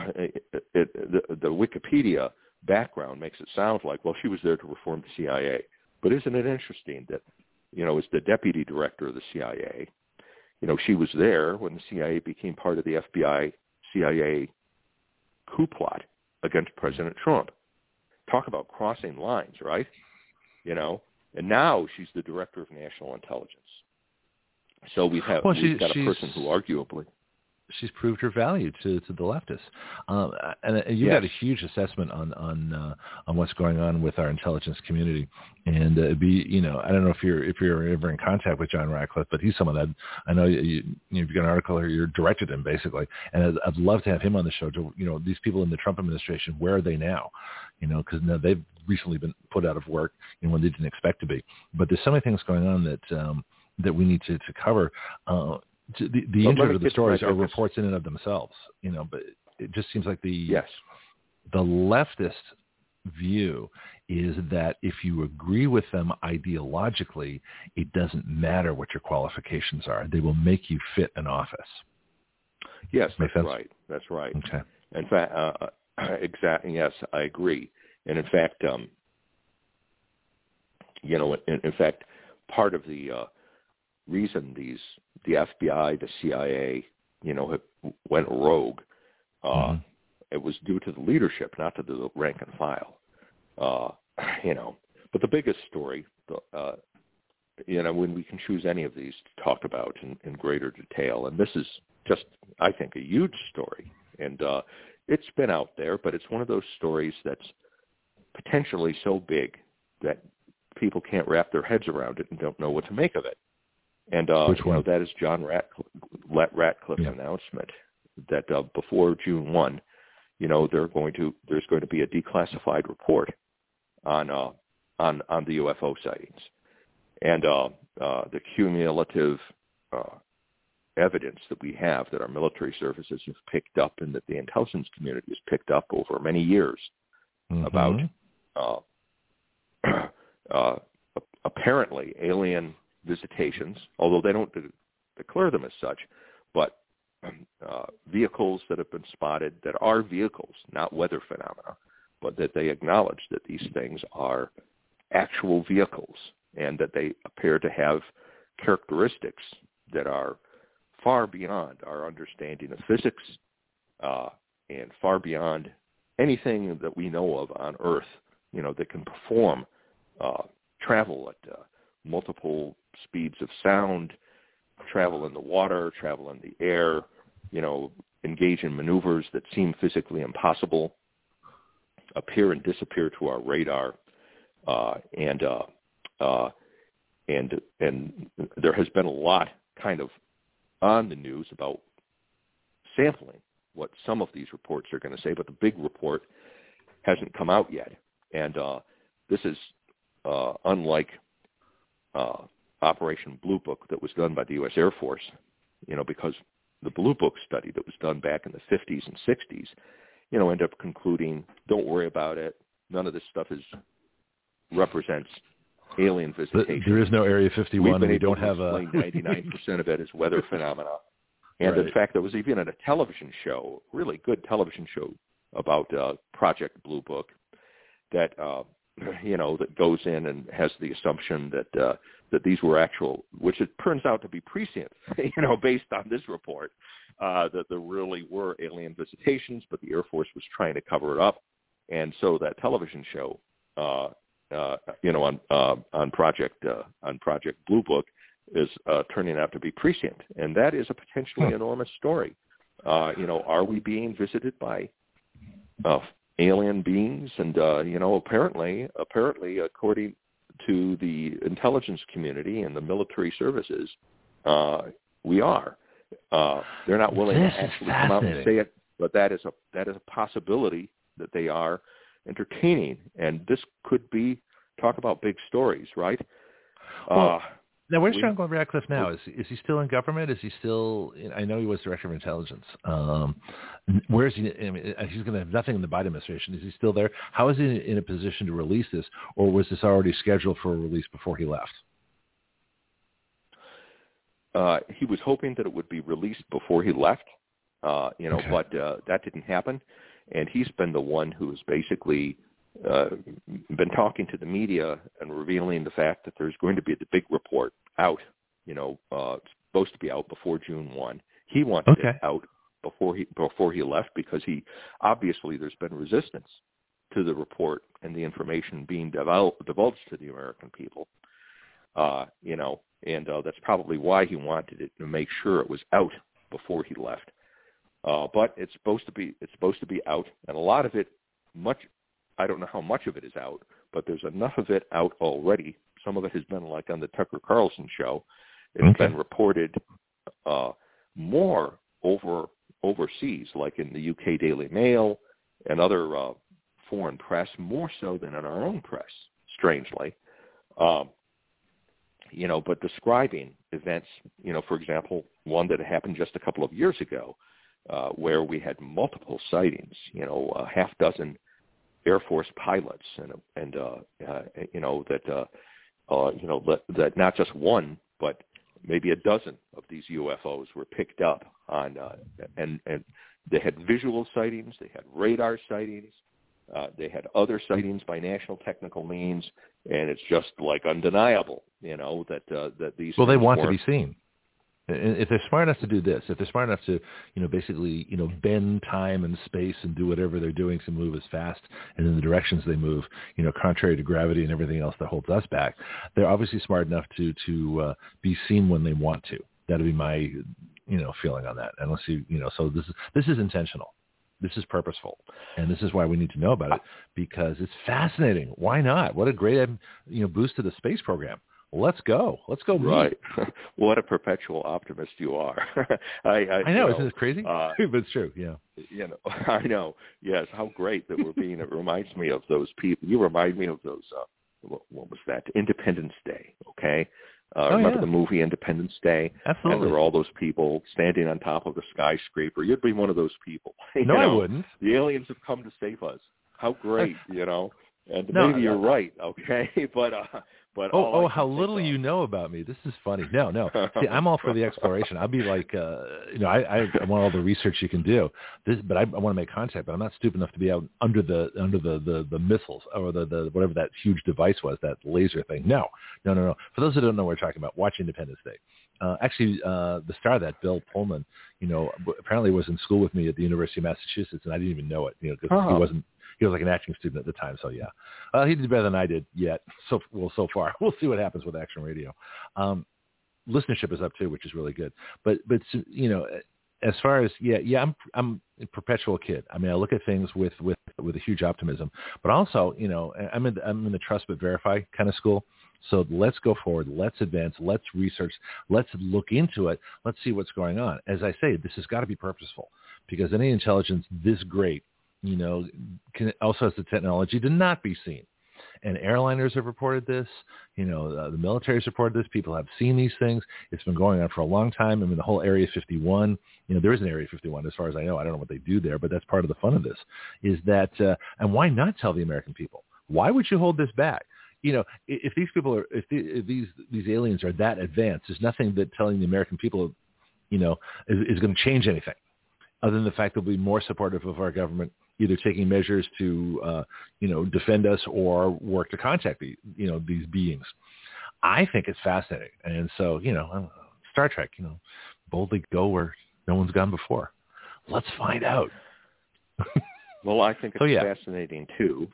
Wikipedia background makes it sound like, well, she was there to reform the CIA. But isn't it interesting that, as the deputy director of the CIA, she was there when the CIA became part of the FBI-CIA coup plot against President Trump. Talk about crossing lines, right? And now she's the director of national intelligence. So we've got a person who arguably... She's proved her value to the leftists, and you got a huge assessment on what's going on with our intelligence community. And it'd be, I don't know if you're ever in contact with John Ratcliffe, but he's someone that I know you've got an article here. You're directed him basically, and I'd love to have him on the show. To these people in the Trump administration, where are they now? Because they've recently been put out of work, when they didn't expect to be. But there's so many things going on that we need to cover. The intro to the stories are reports in and of themselves, but it just seems like the leftist view is that if you agree with them ideologically, it doesn't matter what your qualifications are. They will make you fit an office. Yes, that's right. That's right. Okay. In fact, exactly. Yes, I agree. And in fact, in fact, part of the reason the FBI, the CIA, went rogue, it was due to the leadership, not to the rank and file. But the biggest story, when we can choose any of these to talk about in greater detail, and this is just, I think, a huge story, and it's been out there, but it's one of those stories that's potentially so big that people can't wrap their heads around it and don't know what to make of it. And which one? That is John Ratcliffe's announcement that before June 1, there's going to be a declassified report on the UFO sightings, and the cumulative evidence that we have that our military services have picked up and that the intelligence community has picked up over many years about apparently alien visitations, although they don't declare them as such, but vehicles that have been spotted that are vehicles, not weather phenomena, but that they acknowledge that these things are actual vehicles and that they appear to have characteristics that are far beyond our understanding of physics and far beyond anything that we know of on Earth, that can perform travel at multiple speeds of sound, travel in the water, travel in the air, engage in maneuvers that seem physically impossible, appear and disappear to our radar, and there has been a lot kind of on the news about sampling what some of these reports are going to say, but the big report hasn't come out yet. And this is unlike Operation Blue Book that was done by the U.S. Air Force, because the Blue Book study that was done back in the 50s and 60s, ended up concluding, don't worry about it. None of this stuff represents alien visitation. There is no Area 51. We don't have 99% of it as weather phenomena. And in fact, there was even a television show, really good television show about Project Blue Book that that goes in and has the assumption that these were actual, which it turns out to be prescient, based on this report, that there really were alien visitations, but the Air Force was trying to cover it up. And so that television show, on Project Blue Book, is turning out to be prescient, and that is a potentially enormous story. Are we being visited by alien beings? And apparently, according to the intelligence community and the military services, we are. They're not willing to actually come out and say it, but that is a possibility that they are entertaining, and this could be, talk about big stories, right? Now, where's John Ratcliffe now? Is he still in government? Is he still? I know he was director of intelligence. Where is he? I mean, he's going to have nothing in the Biden administration. Is he still there? How is he in a position to release this, or was this already scheduled for a release before he left? he was hoping that it would be released before he left, Okay. but that didn't happen. And he's been the one who's basically been talking to the media and revealing the fact that there's going to be the big report out, it's supposed to be out before June 1. He wanted it out before he left because obviously there's been resistance to the report and the information being divulged to the American people, and that's probably why he wanted it, to make sure it was out before he left. But it's supposed to be out, and a lot of it, I don't know how much of it is out, but there's enough of it out already. Some of it has been like on the Tucker Carlson show. It's been reported more overseas, like in the UK Daily Mail and other foreign press, more so than in our own press, strangely. But describing events, for example, one that happened just a couple of years ago, where we had multiple sightings, a half dozen Air Force pilots, that not just one, but maybe a dozen of these UFOs were picked up on, and they had visual sightings, they had radar sightings, they had other sightings by national technical means, and it's just like undeniable, that these. Well, they want to be seen. If they're smart enough to do this, if they're smart enough to, basically, bend time and space and do whatever they're doing to move as fast and in the directions they move, contrary to gravity and everything else that holds us back, they're obviously smart enough to be seen when they want to. That'd be my, feeling on that. Unless so this is intentional. This is purposeful, and this is why we need to know about it, because it's fascinating. Why not? What a great, boost to the space program. Let's go. Let's go. Right. What a perpetual optimist you are. I know. Isn't it crazy? But it's true. Yeah. I know. Yes. How great that we're being. It reminds me of those people. You remind me of those. What was that? Independence Day. Okay. Remember the movie Independence Day? Absolutely. And there were all those people standing on top of the skyscraper. You'd be one of those people. I wouldn't. The aliens have come to save us. How great, And maybe you're right. Okay. But how little you know about me. This is funny. No. See, I'm all for the exploration. I'd be like, I want all the research you can do. But I want to make contact. But I'm not stupid enough to be out under the missiles or the whatever that huge device was, that laser thing. No. For those who don't know what we're talking about, watch Independence Day. Actually, the star of that, Bill Pullman, apparently was in school with me at the University of Massachusetts, and I didn't even know it. Because he was like an acting student at the time, so yeah. He did better than I did yet, so far. We'll see what happens with Action Radio. Listenership is up too, which is really good. But as far as I'm a perpetual kid. I mean, I look at things with a huge optimism, but also I'm in the trust but verify kind of school. So let's go forward. Let's advance. Let's research. Let's look into it. Let's see what's going on. As I say, this has got to be purposeful, because any intelligence this great, also has the technology to not be seen. And airliners have reported this. The military's reported this. People have seen these things. It's been going on for a long time. I mean, the whole Area 51, there is an Area 51 as far as I know. I don't know what they do there, but that's part of the fun of this, is that, and why not tell the American people? Why would you hold this back? If these people if these aliens are that advanced, there's nothing that telling the American people, is going to change anything, other than the fact they'll be more supportive of our government, either taking measures to, defend us or work to contact these beings. I think it's fascinating. And so, Star Trek, boldly go where no one's gone before. Let's find out. Well, I think it's fascinating too.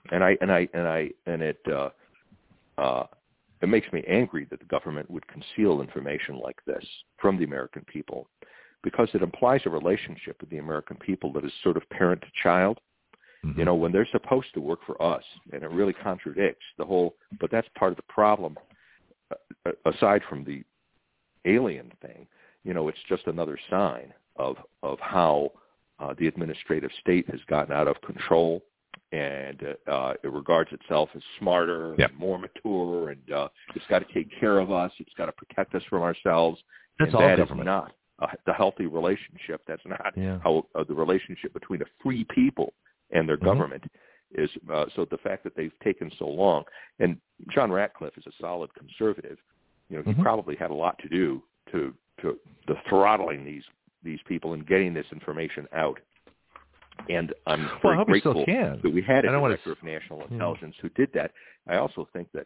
It makes me angry that the government would conceal information like this from the American people, because it implies a relationship with the American people that is sort of parent to child. Mm-hmm. When they're supposed to work for us, and it really contradicts the whole, but that's part of the problem, aside from the alien thing, it's just another sign of how the administrative state has gotten out of control, and it regards itself as smarter and more mature, and it's got to take care of us, it's got to protect us from ourselves. That's and all that government. Is not the healthy relationship. That's not how the relationship between a free people and their government is. So the fact that they've taken so long, and John Ratcliffe is a solid conservative, he probably had a lot to do to the throttling these people and getting this information out. And I'm very grateful that we had a director of national intelligence who did that. I also think that,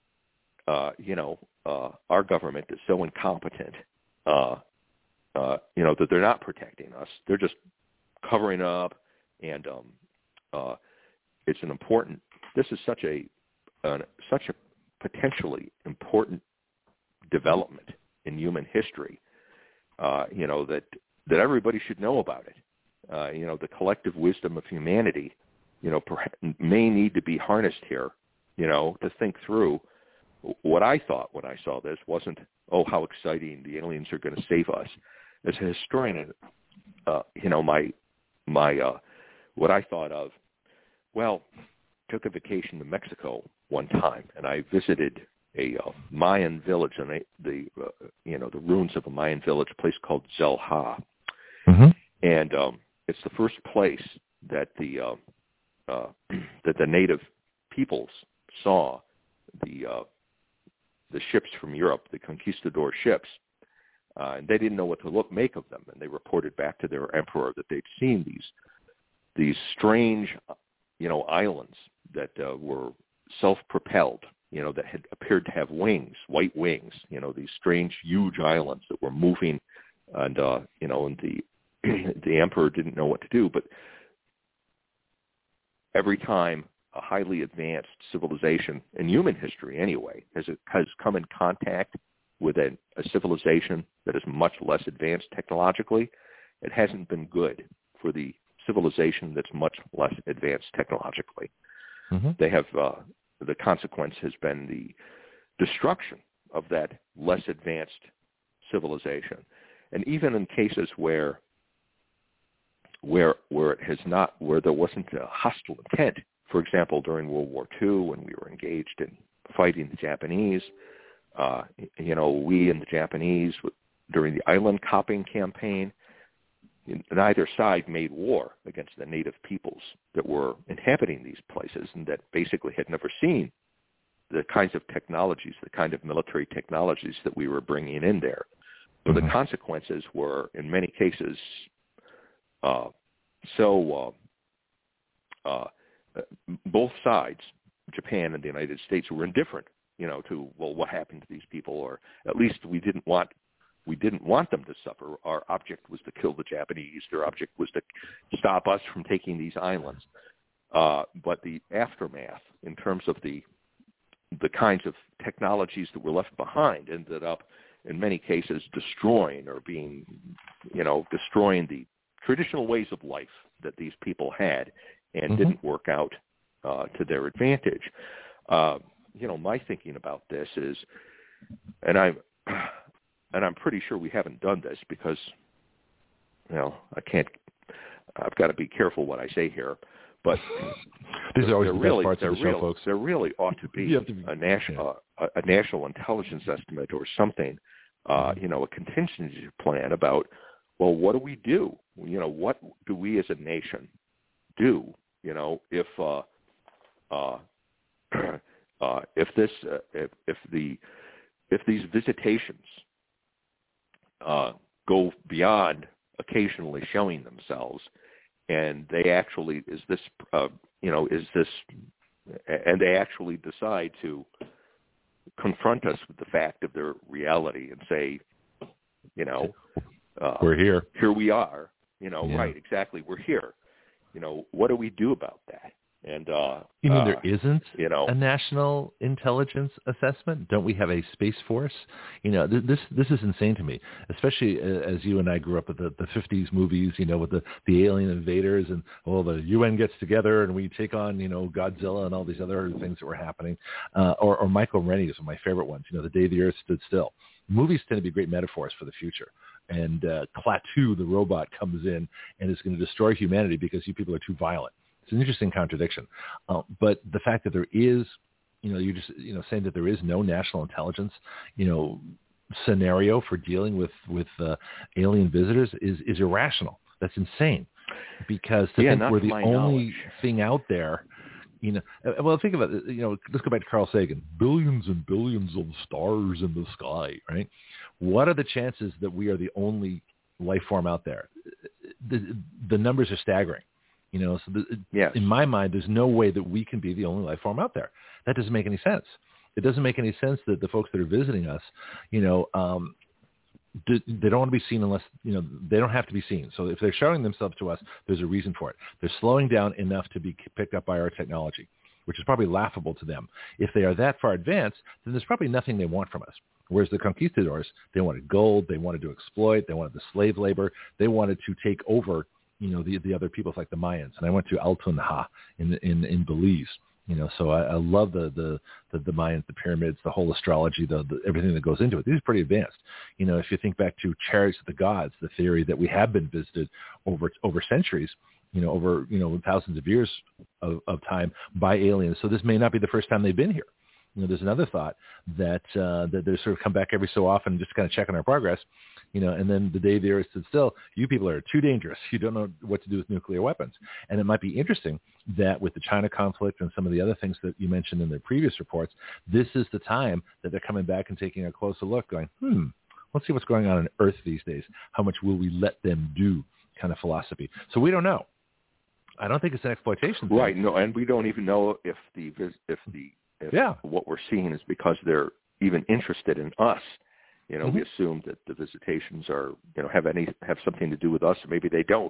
our government is so incompetent, that they're not protecting us. They're just covering up. And it's this is such a potentially important development in human history, that everybody should know about it. The collective wisdom of humanity, may need to be harnessed here, to think through. What I thought when I saw this wasn't, oh, how exciting, the aliens are going to save us. As a historian, what I thought of, took a vacation to Mexico one time, and I visited a Mayan village, and the ruins of a Mayan village, a place called Xel-Ha. Mm-hmm. And it's the first place that the native peoples saw the ships from Europe, the conquistador ships, and they didn't know what to make of them. And they reported back to their emperor that they'd seen these strange, islands that were self-propelled, that had appeared to have wings, white wings, these strange, huge islands that were moving, and and the emperor didn't know what to do. But every time a highly advanced civilization in human history, anyway, has come in contact with a civilization that is much less advanced technologically, it hasn't been good for the civilization that's much less advanced technologically. Mm-hmm. They have the consequence has been the destruction of that less advanced civilization, and even in cases where it has not, where there wasn't a hostile intent. For example, during World War II, when we were engaged in fighting the Japanese, we and the Japanese during the island copping campaign, neither side made war against the native peoples that were inhabiting these places and that basically had never seen the kinds of technologies, the kind of military technologies that we were bringing in there. So the consequences were, in many cases, both sides, Japan and the United States, were indifferent, to, what happened to these people, or at least we didn't want them to suffer. Our object was to kill the Japanese. Their object was to stop us from taking these islands. But the aftermath, in terms of the kinds of technologies that were left behind, ended up, in many cases, destroying the traditional ways of life that these people had, and didn't work out to their advantage. My thinking about this is, and I'm pretty sure we haven't done this because, I've got to be careful what I say here, but these are always the best parts of the show, folks. There really ought to be a national intelligence estimate or something, a contingency plan about, what do we do? What do we as a nation do? If these visitations go beyond occasionally showing themselves, and they actually and they actually decide to confront us with the fact of their reality and say, we're here. Here we are. Right? Exactly. We're here. What do we do about that? And you mean there isn't a national intelligence assessment? Don't we have a space force? This is insane to me, especially as you and I grew up with the 50s movies, with the alien invaders, and the UN gets together and we take on Godzilla and all these other things that were happening. Or Michael Rennie is one of my favorite ones. The Day the Earth Stood Still. Movies tend to be great metaphors for the future. And Klaatu, the robot, comes in and is going to destroy humanity because you people are too violent. It's an interesting contradiction. But the fact that there is, you're just, saying that there is no national intelligence, scenario for dealing with alien visitors is irrational. That's insane. Because to think we're the only thing out there, think about it, let's go back to Carl Sagan. Billions and billions of stars in the sky, right? what are the chances that we are the only life form out there? The numbers are staggering. So yes. In my mind, there's no way that we can be the only life form out there. That doesn't make any sense. It doesn't make any sense that the folks that are visiting us, they don't want to be seen unless, they don't have to be seen. So if they're showing themselves to us, there's a reason for it. They're slowing down enough to be picked up by our technology, which is probably laughable to them. If they are that far advanced, then there's probably nothing they want from us. Whereas the conquistadors, they wanted gold, they wanted to exploit, they wanted the slave labor, they wanted to take over the other peoples like the Mayans. And I went to Altunja in Belize, so I love the Mayans, the pyramids, the whole astrology, the everything that goes into it. These are pretty advanced. If you think back to Chariots of the Gods, the theory that we have been visited over centuries, over thousands of years of time by aliens. So this may not be the first time they've been here. There's another thought that they sort of come back every so often and just kind of check on our progress. And then the day the Earth stood still, you people are too dangerous. You don't know what to do with nuclear weapons. And it might be interesting that with the China conflict and some of the other things that you mentioned in the previous reports, this is the time that they're coming back and taking a closer look, going, let's see what's going on Earth these days. How much will we let them do kind of philosophy. So we don't know. I don't think it's an exploitation thing. Right. No, and we don't even know if what we're seeing is because they're even interested in us. We assume that the visitations are, have something to do with us, or maybe they don't.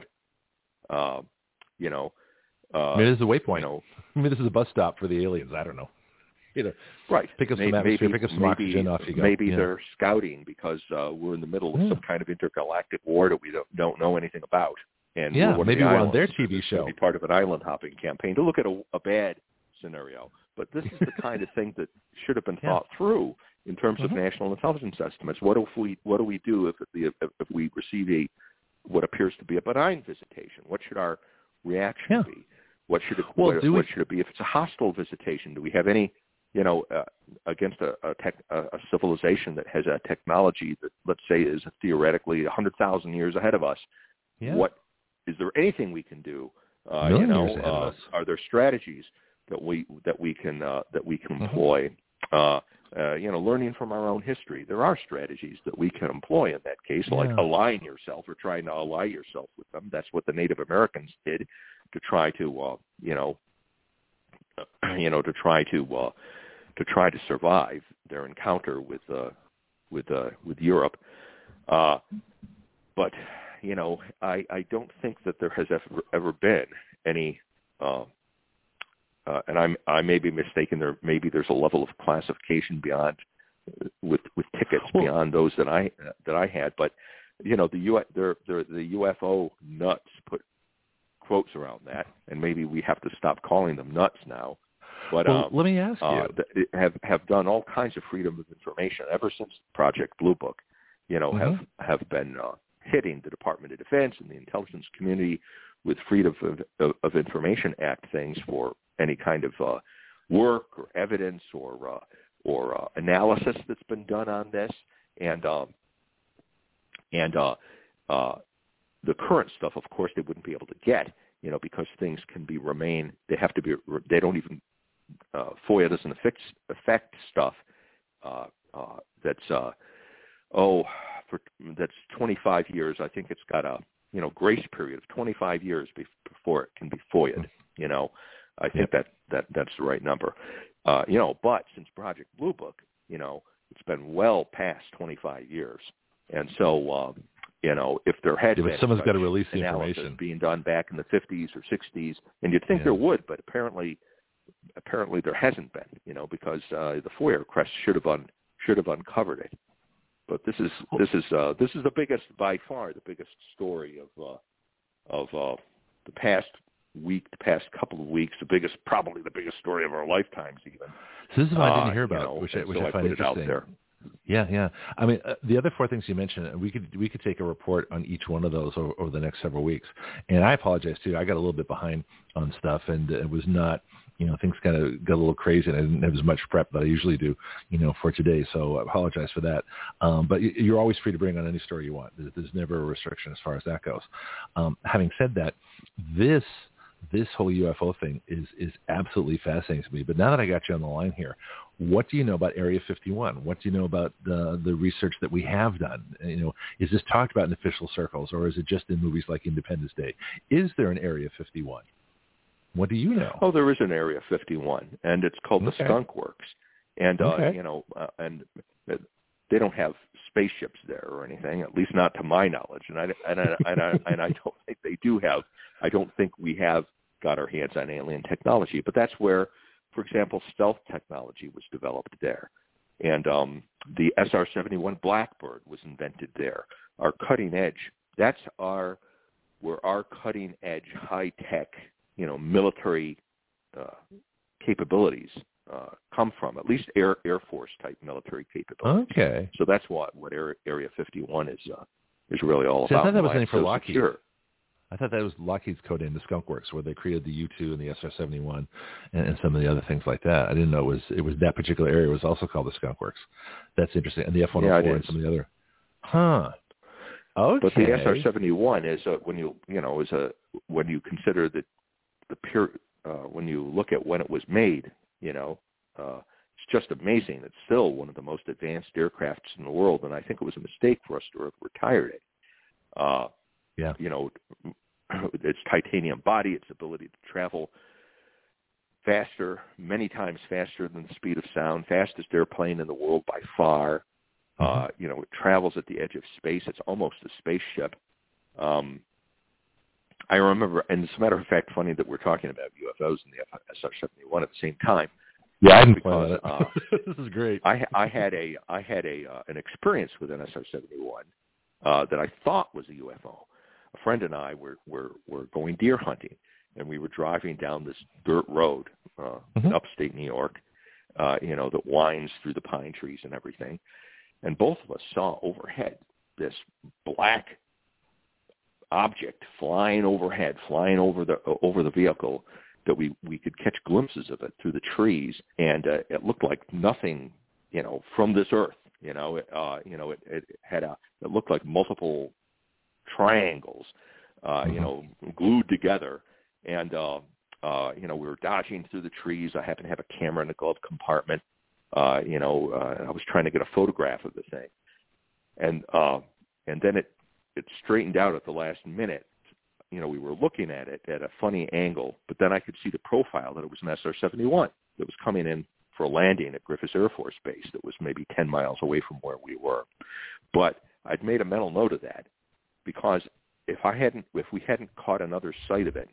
Maybe this is a waypoint. Maybe this is a bus stop for the aliens. I don't know. Right. Pick up some atmosphere, pick up some oxygen, off you go. Maybe they're scouting because we're in the middle of some kind of intergalactic war that we don't know anything about. And maybe we're on their TV show. Be part of an island hopping campaign to look at a bad scenario. But this is the kind of thing that should have been thought through in terms of national intelligence estimates. What do we do if we receive what appears to be a benign visitation? What should our reaction be? What should it be if it's a hostile visitation? Do we have any against a civilization that has a technology that, let's say, is theoretically 100,000 years ahead of us? Is there anything we can do? Are there strategies that we can employ? Learning from our own history, there are strategies that we can employ in that case, like align yourself or trying to ally yourself with them. That's what the Native Americans did to try to survive their encounter with Europe. But I don't think that there has ever been any. And I may be mistaken. There's a level of classification beyond with tickets beyond those that I had. But the UFO nuts put quotes around that, and maybe we have to stop calling them nuts now. But let me ask you, have done all kinds of freedom of information ever since Project Blue Book. Have been hitting the Department of Defense and the intelligence community with Freedom of Information Act things for any kind of work or evidence or analysis that's been done on this, and the current stuff, of course, they wouldn't be able to get, because things can remain. They have to be. They don't even. FOIA doesn't affect stuff that's that's 25 years. I think it's got a grace period of 25 years before it can be FOIA'd. I think that's the right number. But since Project Blue Book, it's been well past 25 years, and so if there had been someone's got to release the information being done back in the 50s or 60s, and you'd think there would, but apparently there hasn't been, because the FOIA request should have uncovered it. But this is the biggest, by far the biggest story of the past week, the past couple of weeks, probably the biggest story of our lifetimes even. So this is what I didn't hear about, which I find interesting. Out there. Yeah. I mean, the other four things you mentioned, we could take a report on each one of those over the next several weeks. And I apologize too. I got a little bit behind on stuff, and it was not, things kind of got a little crazy, and I didn't have as much prep that I usually do, for today. So I apologize for that. But you're always free to bring on any story you want. There's never a restriction as far as that goes. Having said that, this whole UFO thing is absolutely fascinating to me. But now that I got you on the line here, what do you know about Area 51? What do you know about the research that we have done? Is this talked about in official circles, or is it just in movies like Independence Day? Is there an Area 51? What do you know? Oh, there is an Area 51, and it's called the Skunk Works. And, and they don't have spaceships there or anything, at least not to my knowledge. And I don't think they do have. I don't think we have got our hands on alien technology. But that's where, for example, stealth technology was developed there. And the SR-71 Blackbird was invented there. Our cutting edge, that's where our cutting edge, high-tech, military capabilities come from, at least Air Force type military capabilities. Okay. So that's what Area 51 is really all about. I thought that was named for Lockheed. Secure. I thought that was Lockheed's code name, the Skunk Works, where they created the U-2 and the SR-71 and some of the other things like that. I didn't know it was that particular area was also called the Skunk Works. That's interesting. And the F-104 and some of the other. Huh. Okay. But the SR-71 is when you consider the pure when you look at when it was made, it's just amazing. It's still one of the most advanced aircrafts in the world, and I think it was a mistake for us to have retired it. Its titanium body, its ability to travel faster, many times faster than the speed of sound, fastest airplane in the world by far. It travels at the edge of space. It's almost a spaceship. I remember, and as a matter of fact, funny that we're talking about UFOs and the SR-71 at the same time. Yeah, I didn't plan that. This is great. I had an experience with an SR-71 that I thought was a UFO. A friend and I were going deer hunting, and we were driving down this dirt road in upstate New York, that winds through the pine trees and everything. And both of us saw overhead this black object flying overhead, flying over the vehicle, that we could catch glimpses of it through the trees, and it looked like nothing, from this earth. It looked like multiple triangles, glued together, and we were dodging through the trees. I happened to have a camera in the glove compartment. I was trying to get a photograph of the thing, and then it straightened out at the last minute. We were looking at it at a funny angle, but then I could see the profile that it was an SR-71 that was coming in for a landing at Griffiths Air Force Base that was maybe 10 miles away from where we were. But I'd made a mental note of that, because if we hadn't caught another sight of it,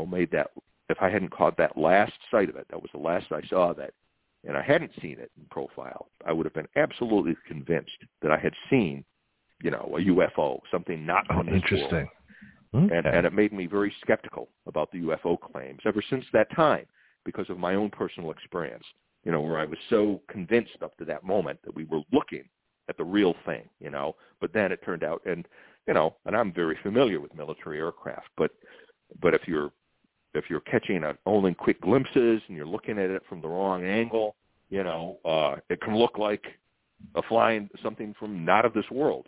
if I hadn't caught that last sight of it, that was the last I saw of it, and I hadn't seen it in profile, I would have been absolutely convinced that I had seen, a UFO, something not from this interesting. world. Okay. And it made me very skeptical about the UFO claims ever since that time, because of my own personal experience, where I was so convinced up to that moment that we were looking at the real thing, But then it turned out, and I'm very familiar with military aircraft, but if you're catching only quick glimpses and you're looking at it from the wrong angle, it can look like flying something from not of this world,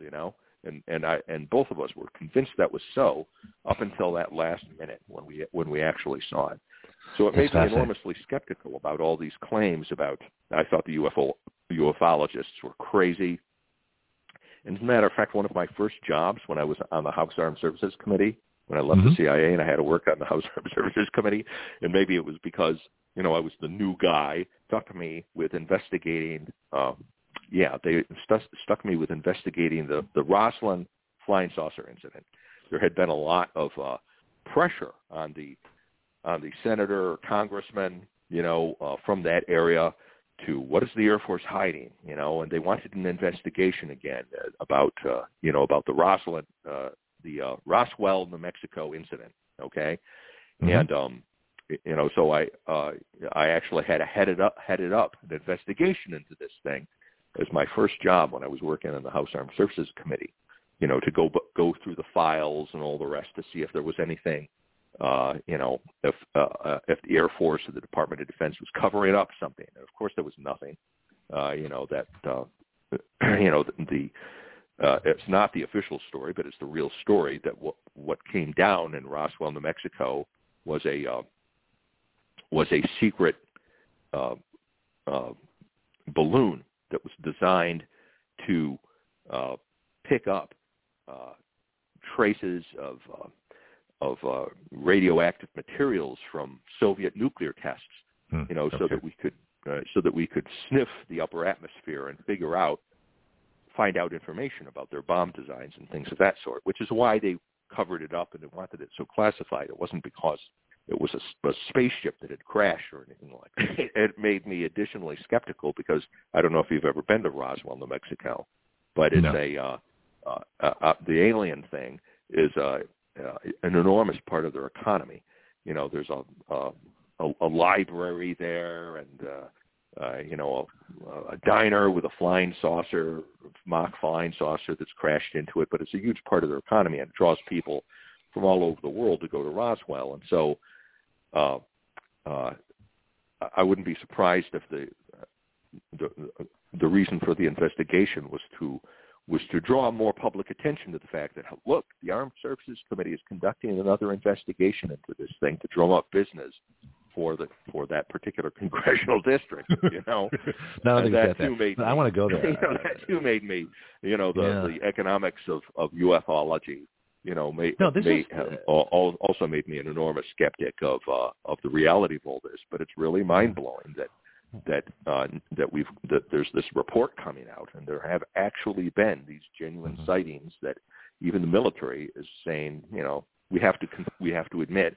And both of us were convinced that was so up until that last minute when we actually saw it. So it made me enormously skeptical about all these claims about. I thought the ufologists were crazy. And as a matter of fact, one of my first jobs when I was on the House Armed Services Committee, when I left the CIA and I had to work on the House Armed Services Committee, and maybe it was because I was the new guy, stuck me with investigating. They stuck me with investigating the Rosslyn flying saucer incident. There had been a lot of pressure on the senator or congressman, from that area to what is the Air Force hiding, and they wanted an investigation again about the Rosslyn, the Roswell, New Mexico incident. Okay, and so I actually had to headed up an investigation into this thing. As my first job when I was working on the House Armed Services Committee, to go through the files and all the rest to see if there was anything, if the Air Force or the Department of Defense was covering up something. And of course, there was nothing. It's not the official story, but it's the real story that what came down in Roswell, New Mexico, was a secret balloon that was designed to pick up traces of radioactive materials from Soviet nuclear tests. So that we could sniff the upper atmosphere and find out information about their bomb designs and things of that sort. Which is why they covered it up and they wanted it so classified. It wasn't because it was a spaceship that had crashed or anything like that. It made me additionally skeptical because I don't know if you've ever been to Roswell, New Mexico, but it's the alien thing is an enormous part of their economy. There's a library there and a diner with a flying saucer, mock flying saucer that's crashed into it, but it's a huge part of their economy and it draws people from all over the world to go to Roswell. And so I wouldn't be surprised if the reason for the investigation was to draw more public attention to the fact that, look, the Armed Services Committee is conducting another investigation into this thing to drum up business for that particular congressional district. No, I want to go there. That too made me, the economics of ufology. Also made me an enormous skeptic of the reality of all this. But it's really mind blowing that there's this report coming out, and there have actually been these genuine sightings that even the military is saying, we have to admit,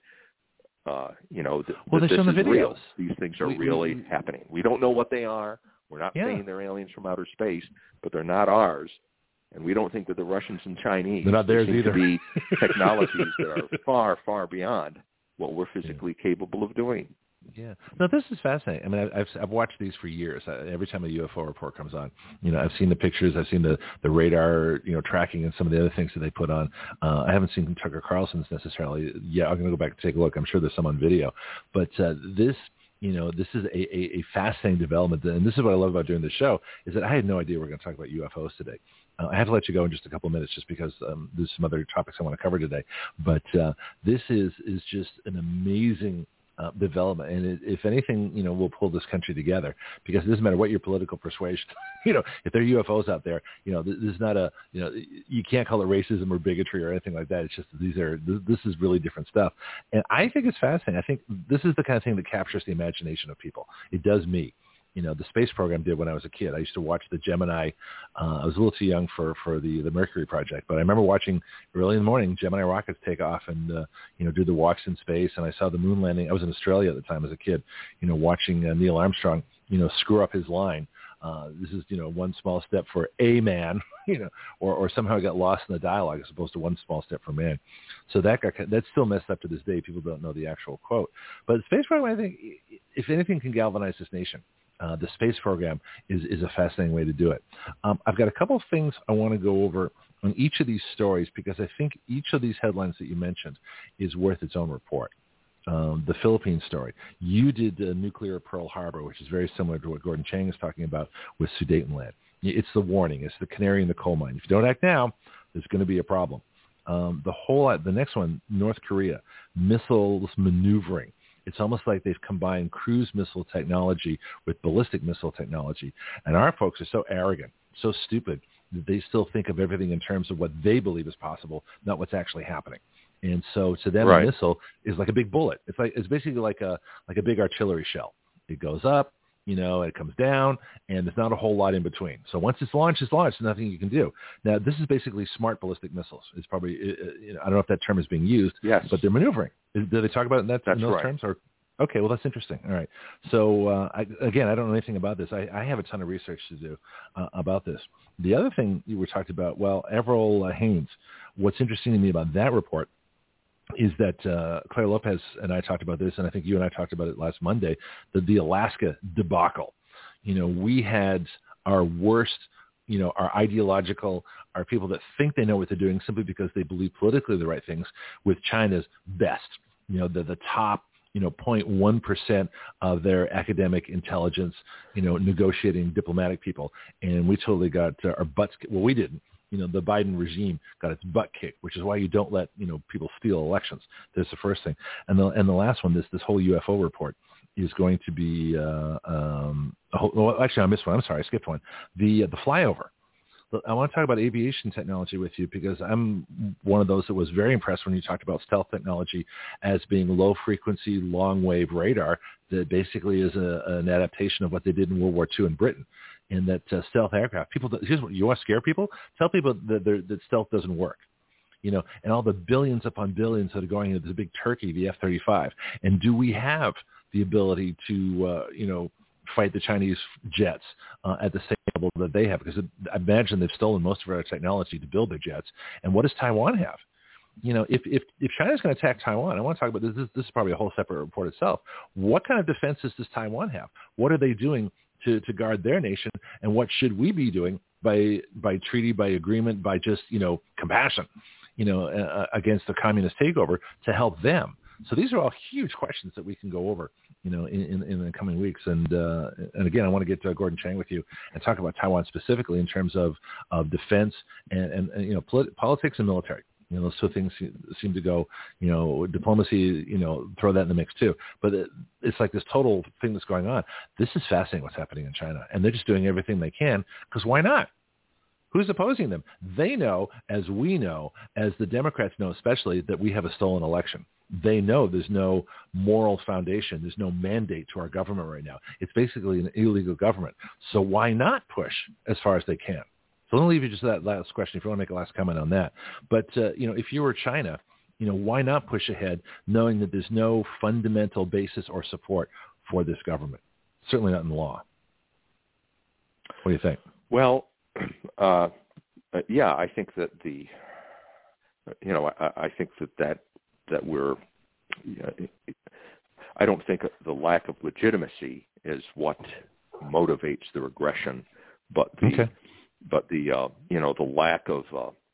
this is real. These things are really happening. We don't know what they are. We're not saying they're aliens from outer space, but they're not ours. And we don't think that the Russians and Chinese, they're not theirs either, to be technologies that are far, far beyond what we're physically capable of doing. Yeah. No, this is fascinating. I mean, I've watched these for years. Every time a UFO report comes on, I've seen the pictures. I've seen the radar, tracking and some of the other things that they put on. I haven't seen Tucker Carlson's necessarily. Yeah, I'm going to go back and take a look. I'm sure there's some on video. But this is a fascinating development. And this is what I love about doing this show is that I had no idea we're going to talk about UFOs today. I have to let you go in just a couple of minutes just because there's some other topics I want to cover today. But this is just an amazing development, and if anything, we'll pull this country together because it doesn't matter what your political persuasion. If there are UFOs out there, this is not you can't call it racism or bigotry or anything like that. It's just this is really different stuff, and I think it's fascinating. I think this is the kind of thing that captures the imagination of people. It does me. The space program did when I was a kid. I used to watch the Gemini. I was a little too young for the Mercury project, but I remember watching early in the morning Gemini rockets take off and do the walks in space. And I saw the moon landing. I was in Australia at the time as a kid. Watching Neil Armstrong screw up his line. This is one small step for a man, or somehow I got lost in the dialogue as opposed to one small step for man. So that's still messed up to this day. People don't know the actual quote. But the space program, I think, if anything, can galvanize this nation. The space program is a fascinating way to do it. I've got a couple of things I want to go over on each of these stories because I think each of these headlines that you mentioned is worth its own report. The Philippines story. You did nuclear Pearl Harbor, which is very similar to what Gordon Chang is talking about with Sudetenland. It's the warning. It's the canary in the coal mine. If you don't act now, there's going to be a problem. The next one, North Korea, missiles maneuvering. It's almost like they've combined cruise missile technology with ballistic missile technology. And our folks are so arrogant, so stupid, that they still think of everything in terms of what they believe is possible, not what's actually happening. And so to them, a missile is like a big bullet. It's basically like a big artillery shell. It goes up, it comes down, and there's not a whole lot in between. So once it's launched, there's nothing you can do. Now, this is basically smart ballistic missiles. It's probably, I don't know if that term is being used, but they're maneuvering. Do they talk about it in those terms? Or okay, well, that's interesting. All right. So, I don't know anything about this. I have a ton of research to do about this. The other thing you were talking about, Avril Haines, what's interesting to me about that report is that Claire Lopez and I talked about this, and I think you and I talked about it last Monday, the Alaska debacle. We had our worst, our ideological, our people that think they know what they're doing simply because they believe politically the right things with China's best, the top, 0.1% of their academic intelligence, negotiating diplomatic people. And we totally got our butts, well, we didn't. the Biden regime got its butt kicked, which is why you don't let, people steal elections. There's the first thing. And the last one, this whole UFO report is going to be, actually I missed one. I'm sorry, I skipped one. The flyover. I want to talk about aviation technology with you because I'm one of those that was very impressed when you talked about stealth technology as being low-frequency, long-wave radar that basically is an adaptation of what they did in World War II in Britain. And that stealth aircraft, here's what you want to scare people? Tell people that stealth doesn't work. And all the billions upon billions that are going into the big turkey, the F-35. And do we have the ability to, fight the Chinese jets at the same level that they have? Because I imagine they've stolen most of our technology to build their jets. And what does Taiwan have? If China's going to attack Taiwan, I want to talk about this. This is probably a whole separate report itself. What kind of defenses does Taiwan have? What are they doing to guard their nation? And what should we be doing by treaty, by agreement, by just, compassion, against the communist takeover to help them? So these are all huge questions that we can go over, in the coming weeks. And again, I want to get to Gordon Chang with you and talk about Taiwan specifically in terms of defense and politics and military. Those two things seem to go, diplomacy, throw that in the mix too. But it's like this total thing that's going on. This is fascinating what's happening in China. And they're just doing everything they can because why not? Who's opposing them? They know, as we know, as the Democrats know especially, that we have a stolen election. They know there's no moral foundation. There's no mandate to our government right now. It's basically an illegal government. So why not push as far as they can? So let me leave you just that last question if you want to make a last comment on that. But, if you were China, why not push ahead knowing that there's no fundamental basis or support for this government? Certainly not in the law. What do you think? Well, I think that I think that we're, I don't think the lack of legitimacy is what motivates their aggression, but the lack of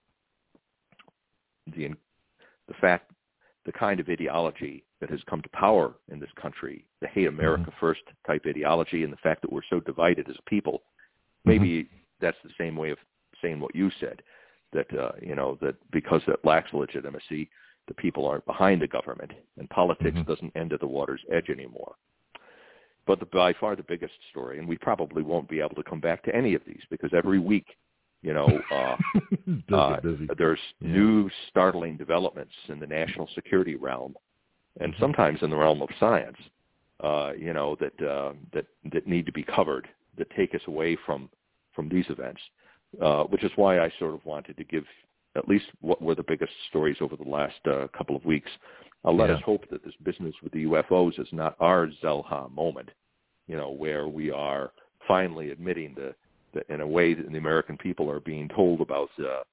the kind of ideology that has come to power in this country, the hate America first type ideology, and the fact that we're so divided as a people. Maybe that's the same way of saying what you said, that that because it lacks legitimacy, the people aren't behind the government, and politics doesn't end at the water's edge anymore. But by far the biggest story, and we probably won't be able to come back to any of these because every week, there's new startling developments in the national security realm, and sometimes in the realm of science, that need to be covered, that take us away from these events, which is why I sort of wanted to give at least what were the biggest stories over the last couple of weeks. Let us hope that this business with the UFOs is not our Zelha moment, where we are finally admitting that in a way that the American people are being told about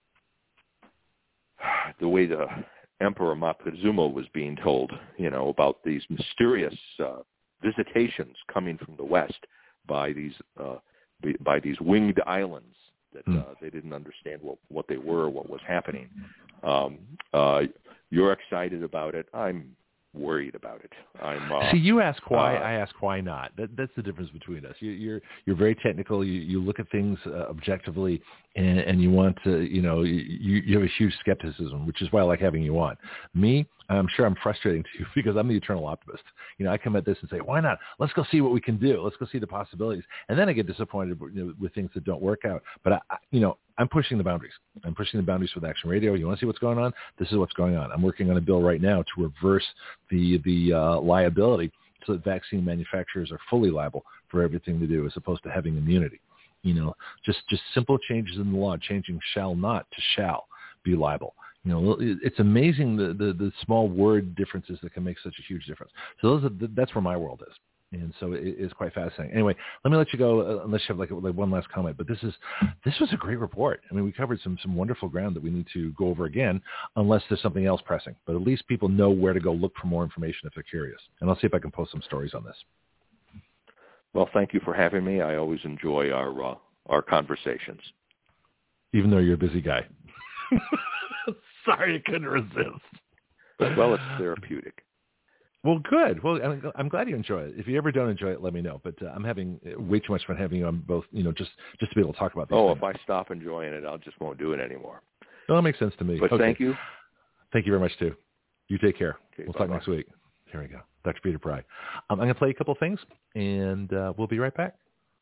the way the Emperor Moctezuma was being told, about these mysterious visitations coming from the West by these winged islands that they didn't understand what they were, what was happening. You're excited about it. I'm worried about it. See, you ask why, I ask why not. That's the difference between us. You're very technical. You look at things objectively, and you want to, you have a huge skepticism, which is why I like having you on. Me, I'm sure I'm frustrating to you because I'm the eternal optimist. I come at this and say, why not? Let's go see what we can do. Let's go see the possibilities. And then I get disappointed with things that don't work out. But, I'm pushing the boundaries. I'm pushing the boundaries with Action Radio. You want to see what's going on? This is what's going on. I'm working on a bill right now to reverse the liability so that vaccine manufacturers are fully liable for everything they do as opposed to having immunity. Just simple changes in the law, changing shall not to shall be liable. It's amazing the small word differences that can make such a huge difference. So that's where my world is. And so it is quite fascinating. Anyway, let me let you go unless you have like one last comment. But this was a great report. I mean, we covered some wonderful ground that we need to go over again, unless there's something else pressing. But at least people know where to go look for more information if they're curious. And I'll see if I can post some stories on this. Well, thank you for having me. I always enjoy our conversations. Even though you're a busy guy. Sorry, I couldn't resist. Well, it's therapeutic. Well, good. Well, I'm glad you enjoy it. If you ever don't enjoy it, let me know. But I'm having way too much fun having you on both, just to be able to talk about these things. If I stop enjoying it, I just won't do it anymore. Well, that makes sense to me. But thank you. Thank you very much, too. You take care. Okay, we'll talk next week. Here we go. Dr. Peter Pry. I'm going to play a couple of things, and we'll be right back.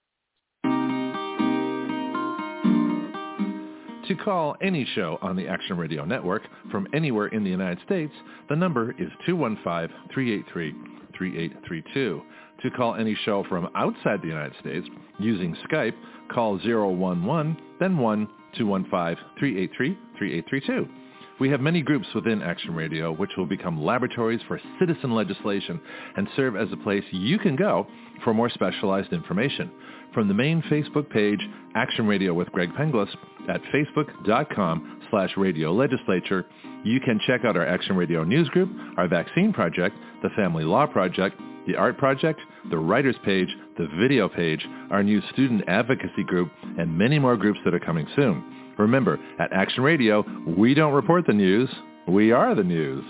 To call any show on the Action Radio Network from anywhere in the United States, the number is 215-383-3832. To call any show from outside the United States using Skype, call 011, then 1-215-383-3832. We have many groups within Action Radio which will become laboratories for citizen legislation and serve as a place you can go for more specialized information. From the main Facebook page, Action Radio with Greg Penglis, at facebook.com/Radio Legislature, you can check out our Action Radio Newsgroup, our Vaccine Project, the Family Law Project, the Art Project, the Writers page, the Video page, our new Student Advocacy Group, and many more groups that are coming soon. Remember, at Action Radio, we don't report the news, we are the news.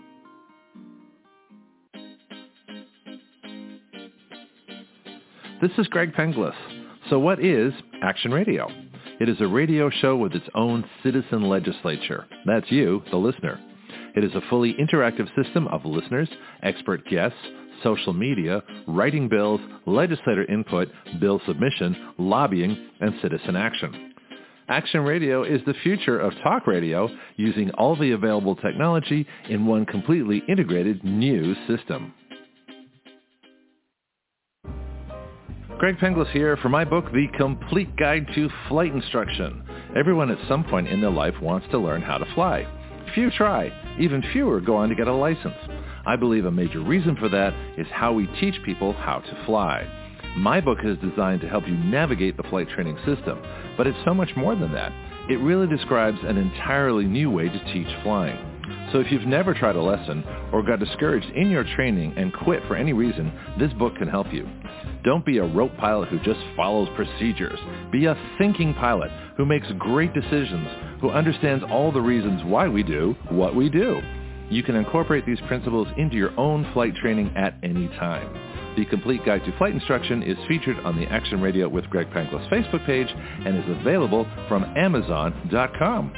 This is Greg Penglis. So what is Action Radio? It is a radio show with its own citizen legislature. That's you, the listener. It is a fully interactive system of listeners, expert guests, social media, writing bills, legislator input, bill submission, lobbying, and citizen action. Action Radio is the future of talk radio using all the available technology in one completely integrated news system. Greg Penglis here for my book, The Complete Guide to Flight Instruction. Everyone at some point in their life wants to learn how to fly. Few try. Even fewer go on to get a license. I believe a major reason for that is how we teach people how to fly. My book is designed to help you navigate the flight training system, but it's so much more than that. It really describes an entirely new way to teach flying. So if you've never tried a lesson or got discouraged in your training and quit for any reason, this book can help you. Don't be a rote pilot who just follows procedures. Be a thinking pilot who makes great decisions, who understands all the reasons why we do what we do. You can incorporate these principles into your own flight training at any time. The Complete Guide to Flight Instruction is featured on the Action Radio with Greg Penglis Facebook page and is available from Amazon.com.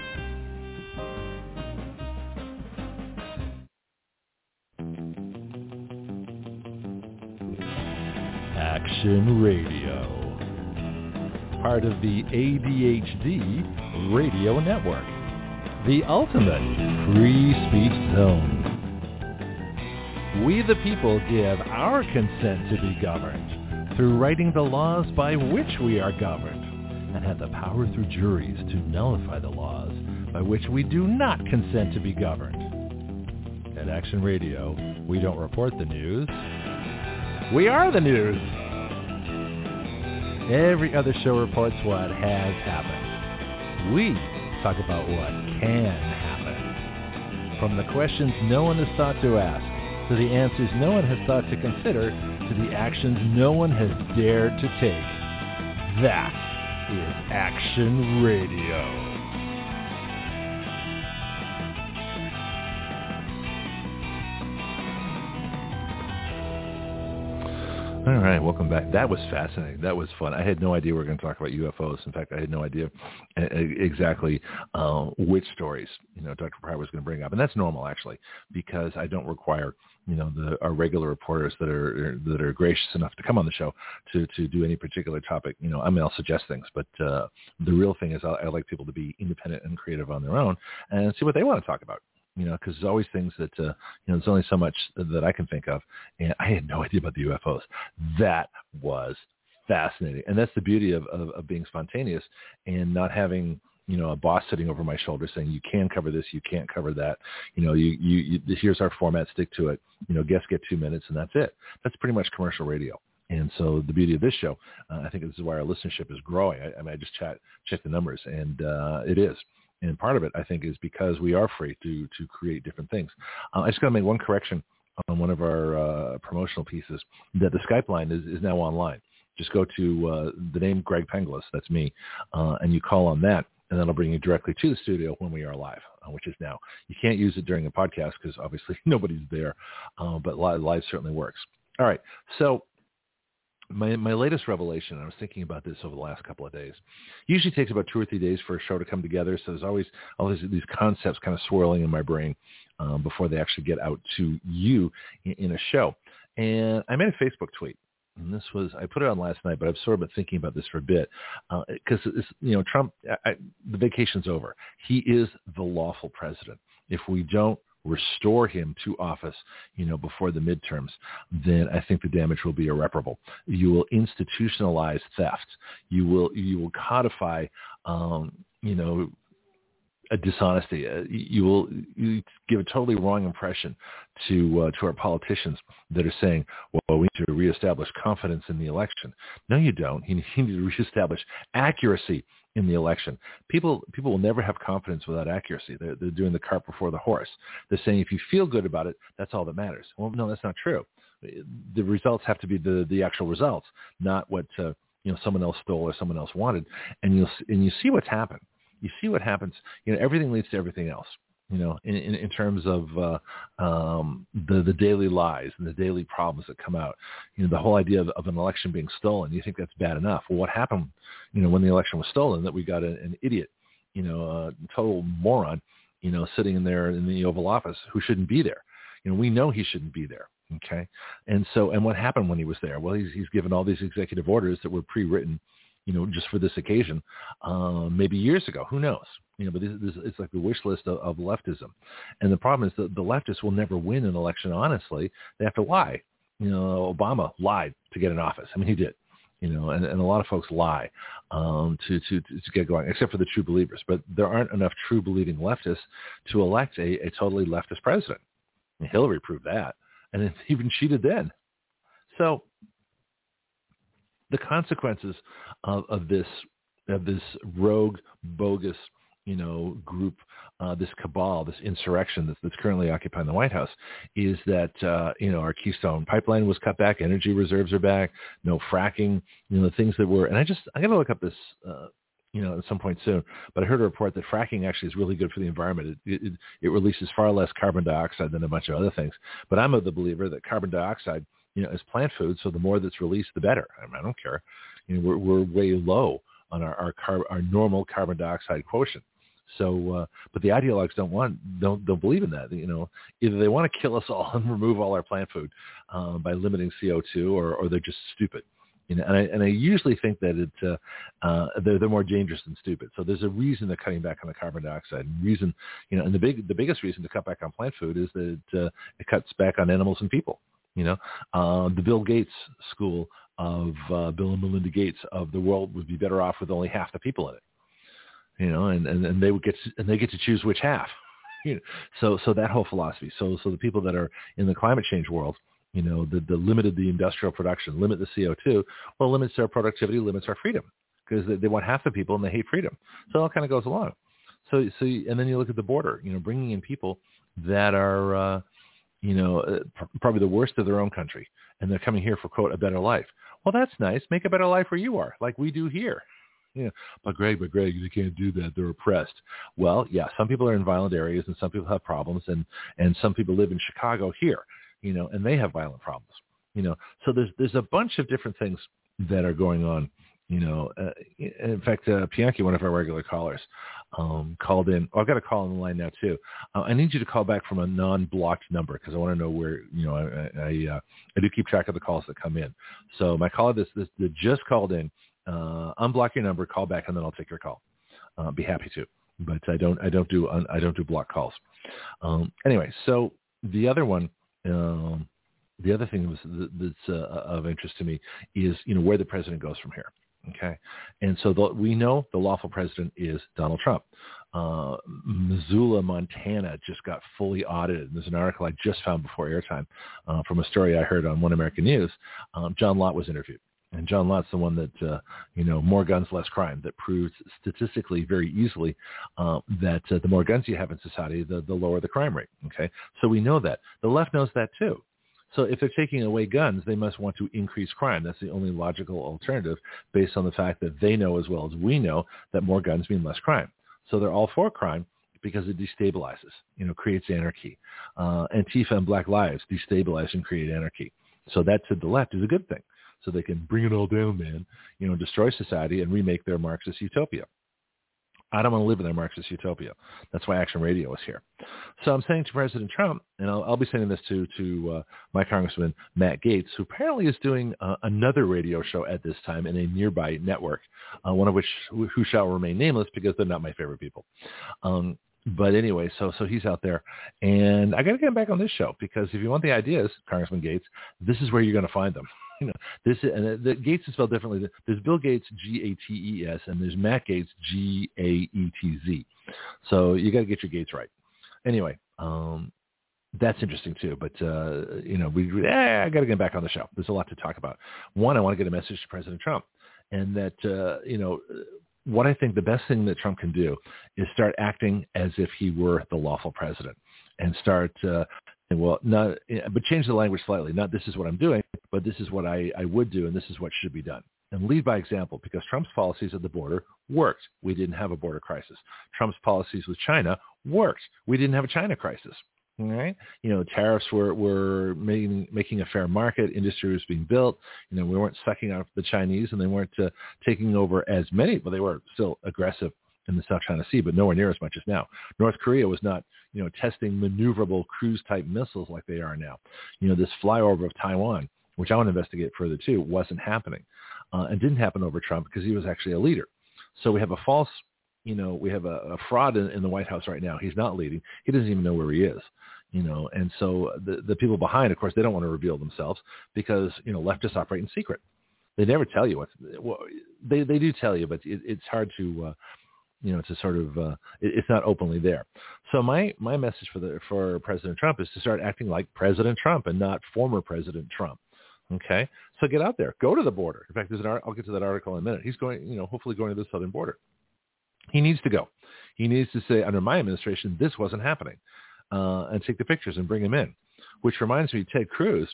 Action Radio, part of the ADHD Radio Network, the ultimate free speech zone. We the people give our consent to be governed through writing the laws by which we are governed, and have the power through juries to nullify the laws by which we do not consent to be governed. At Action Radio, we don't report the news. We are the news. Every other show reports what has happened. We talk about what can happen. From the questions no one has thought to ask, to the answers no one has thought to consider, to the actions no one has dared to take. That is Action Radio. All right, welcome back. That was fascinating. That was fun. I had no idea we were going to talk about UFOs. In fact, I had no idea exactly which stories, Dr. Pry was going to bring up. And that's normal, actually, because I don't require, our regular reporters that are gracious enough to come on the show to do any particular topic. I'll suggest things, but the real thing is I like people to be independent and creative on their own and see what they want to talk about. Because there's always things that, there's only so much that I can think of. And I had no idea about the UFOs. That was fascinating. And that's the beauty of being spontaneous and not having, a boss sitting over my shoulder saying, you can cover this, you can't cover that. Here's our format, stick to it. Guests get 2 minutes and that's it. That's pretty much commercial radio. And so the beauty of this show, I think this is why our listenership is growing. I just check the numbers and it is. And part of it, I think, is because we are free to create different things. I just got to make one correction on one of our promotional pieces, that the Skype line is now online. Just go to the name Greg Penglis, that's me, and you call on that. and that'll bring you directly to the studio when we are live, which is now. You can't use it during a podcast because obviously nobody's there, but live certainly works. All right, so my latest revelation, I was thinking about this over the last couple of days. Usually takes about 2 or 3 days for a show to come together, so there's always these concepts kind of swirling in my brain before they actually get out to you in a show. And I made a Facebook tweet. And I put it on last night, but I've sort of been thinking about this for a bit because Trump, the vacation's over. He is the lawful president. If we don't restore him to office, before the midterms, then I think the damage will be irreparable. You will institutionalize theft. You will codify, a dishonesty. You give a totally wrong impression to our politicians that are saying, well, we need to reestablish confidence in the election. No, you don't. You need to reestablish accuracy in the election. People will never have confidence without accuracy. They're doing the cart before the horse. They're saying if you feel good about it, that's all that matters. Well, no, that's not true. The results have to be the actual results, not what someone else stole or someone else wanted. And you see what's happened. You see what happens. Everything leads to everything else. In terms of the daily lies and the daily problems that come out. The whole idea of an election being stolen. You think that's bad enough? Well, what happened? When the election was stolen, that we got an idiot, a total moron, sitting in there in the Oval Office who shouldn't be there. We know he shouldn't be there. Okay, and what happened when he was there? Well, he's given all these executive orders that were pre-written, just for this occasion, maybe years ago. Who knows? But it's like the wish list of leftism. And the problem is that the leftists will never win an election honestly. They have to lie. Obama lied to get in office. I mean, he did. And a lot of folks lie to get going, except for the true believers. But there aren't enough true believing leftists to elect a totally leftist president. And Hillary proved that. And then even she did then. So the consequences of this rogue, bogus, group, this cabal, this insurrection that's currently occupying the White House, is that our Keystone pipeline was cut back, energy reserves are back, no fracking, the things that were. And I got to look up this, at some point soon. But I heard a report that fracking actually is really good for the environment. It releases far less carbon dioxide than a bunch of other things. But I'm of the believer that carbon dioxide, is plant food, so the more that's released, the better. I don't care. We're way low on our normal carbon dioxide quotient. So, but the ideologues don't believe in that. Either they want to kill us all and remove all our plant food by limiting CO2, or they're just stupid. And I usually think that they're more dangerous than stupid. So there's a reason they're cutting back on the carbon dioxide. Reason, and the biggest reason to cut back on plant food is that it cuts back on animals and people. The Bill Gates school of Bill and Melinda Gates of the world would be better off with only half the people in it. And they get to choose which half. So that whole philosophy. So the people that are in the climate change world, the limited the industrial production, limit the CO2, well, limits our productivity, limits our freedom, because they want half the people and they hate freedom. So it all kind of goes along. So and then you look at the border, bringing in people that are, probably the worst of their own country, and they're coming here for, quote, a better life. Well, that's nice. Make a better life where you are, like we do here. But Greg, you can't do that. They're oppressed. Well, yeah, some people are in violent areas, and some people have problems, and some people live in Chicago here, and they have violent problems. So there's a bunch of different things that are going on. In fact, Pianki, one of our regular callers, called in. Oh, I've got a call on the line now too. I need you to call back from a non-blocked number because I want to know where. I do keep track of the calls that come in. So my caller that just called in, unblock your number, call back, and then I'll take your call. Be happy to, but I don't do block calls. Anyway, so the other one. The other thing that's of interest to me is, where the president goes from here. Okay. And so we know the lawful president is Donald Trump. Missoula, Montana just got fully audited. There's an article I just found before airtime from a story I heard on One American News. John Lott was interviewed. And John Lott's the one that, more guns, less crime, that proves statistically very easily that the more guns you have in society, the lower the crime rate. Okay. So we know that. The left knows that too. So if they're taking away guns, they must want to increase crime. That's the only logical alternative based on the fact that they know as well as we know that more guns mean less crime. So they're all for crime because it destabilizes, creates anarchy. Antifa and Black Lives destabilize and create anarchy. So that to the left is a good thing. So they can bring it all down, man, destroy society and remake their Marxist utopia. I don't want to live in their Marxist utopia. That's why Action Radio is here. So I'm saying to President Trump, and I'll be saying this to my Congressman Matt Gaetz, who apparently is doing another radio show at this time in a nearby network, one of which who shall remain nameless because they're not my favorite people. But anyway, so he's out there, and I got to get him back on this show because if you want the ideas, Congressman Gaetz, this is where you're going to find them. The Gates is spelled differently. There's Bill Gates, Gates, and there's Matt Gaetz, Gaetz. So you got to get your Gates right. Anyway, that's interesting too. But I got to get back on the show. There's a lot to talk about. One, I want to get a message to President Trump, and that what I think the best thing that Trump can do is start acting as if he were the lawful president, and start. But change the language slightly. Not this is what I'm doing, but this is what I would do, and this is what should be done. And lead by example, because Trump's policies at the border worked. We didn't have a border crisis. Trump's policies with China worked. We didn't have a China crisis. All right? Tariffs were making a fair market. Industry was being built. We weren't sucking out the Chinese, and they weren't taking over as many, but they were still aggressive in the South China Sea, but nowhere near as much as now. North Korea was not, testing maneuverable cruise-type missiles like they are now. This flyover of Taiwan, which I want to investigate further too, wasn't happening, and didn't happen over Trump because he was actually a leader. So we have a false, we have a fraud in the White House right now. He's not leading. He doesn't even know where he is. And so the people behind, of course, they don't want to reveal themselves because, leftists operate in secret. They never tell you they do tell you, but it's hard to, to sort of, it's not openly there. So my message for President Trump is to start acting like President Trump and not former President Trump. Okay, so get out there, go to the border. In fact, I'll get to that article in a minute. He's going, hopefully going to the southern border. He needs to go. He needs to say, under my administration, this wasn't happening, and take the pictures and bring him in. Which reminds me, Ted Cruz,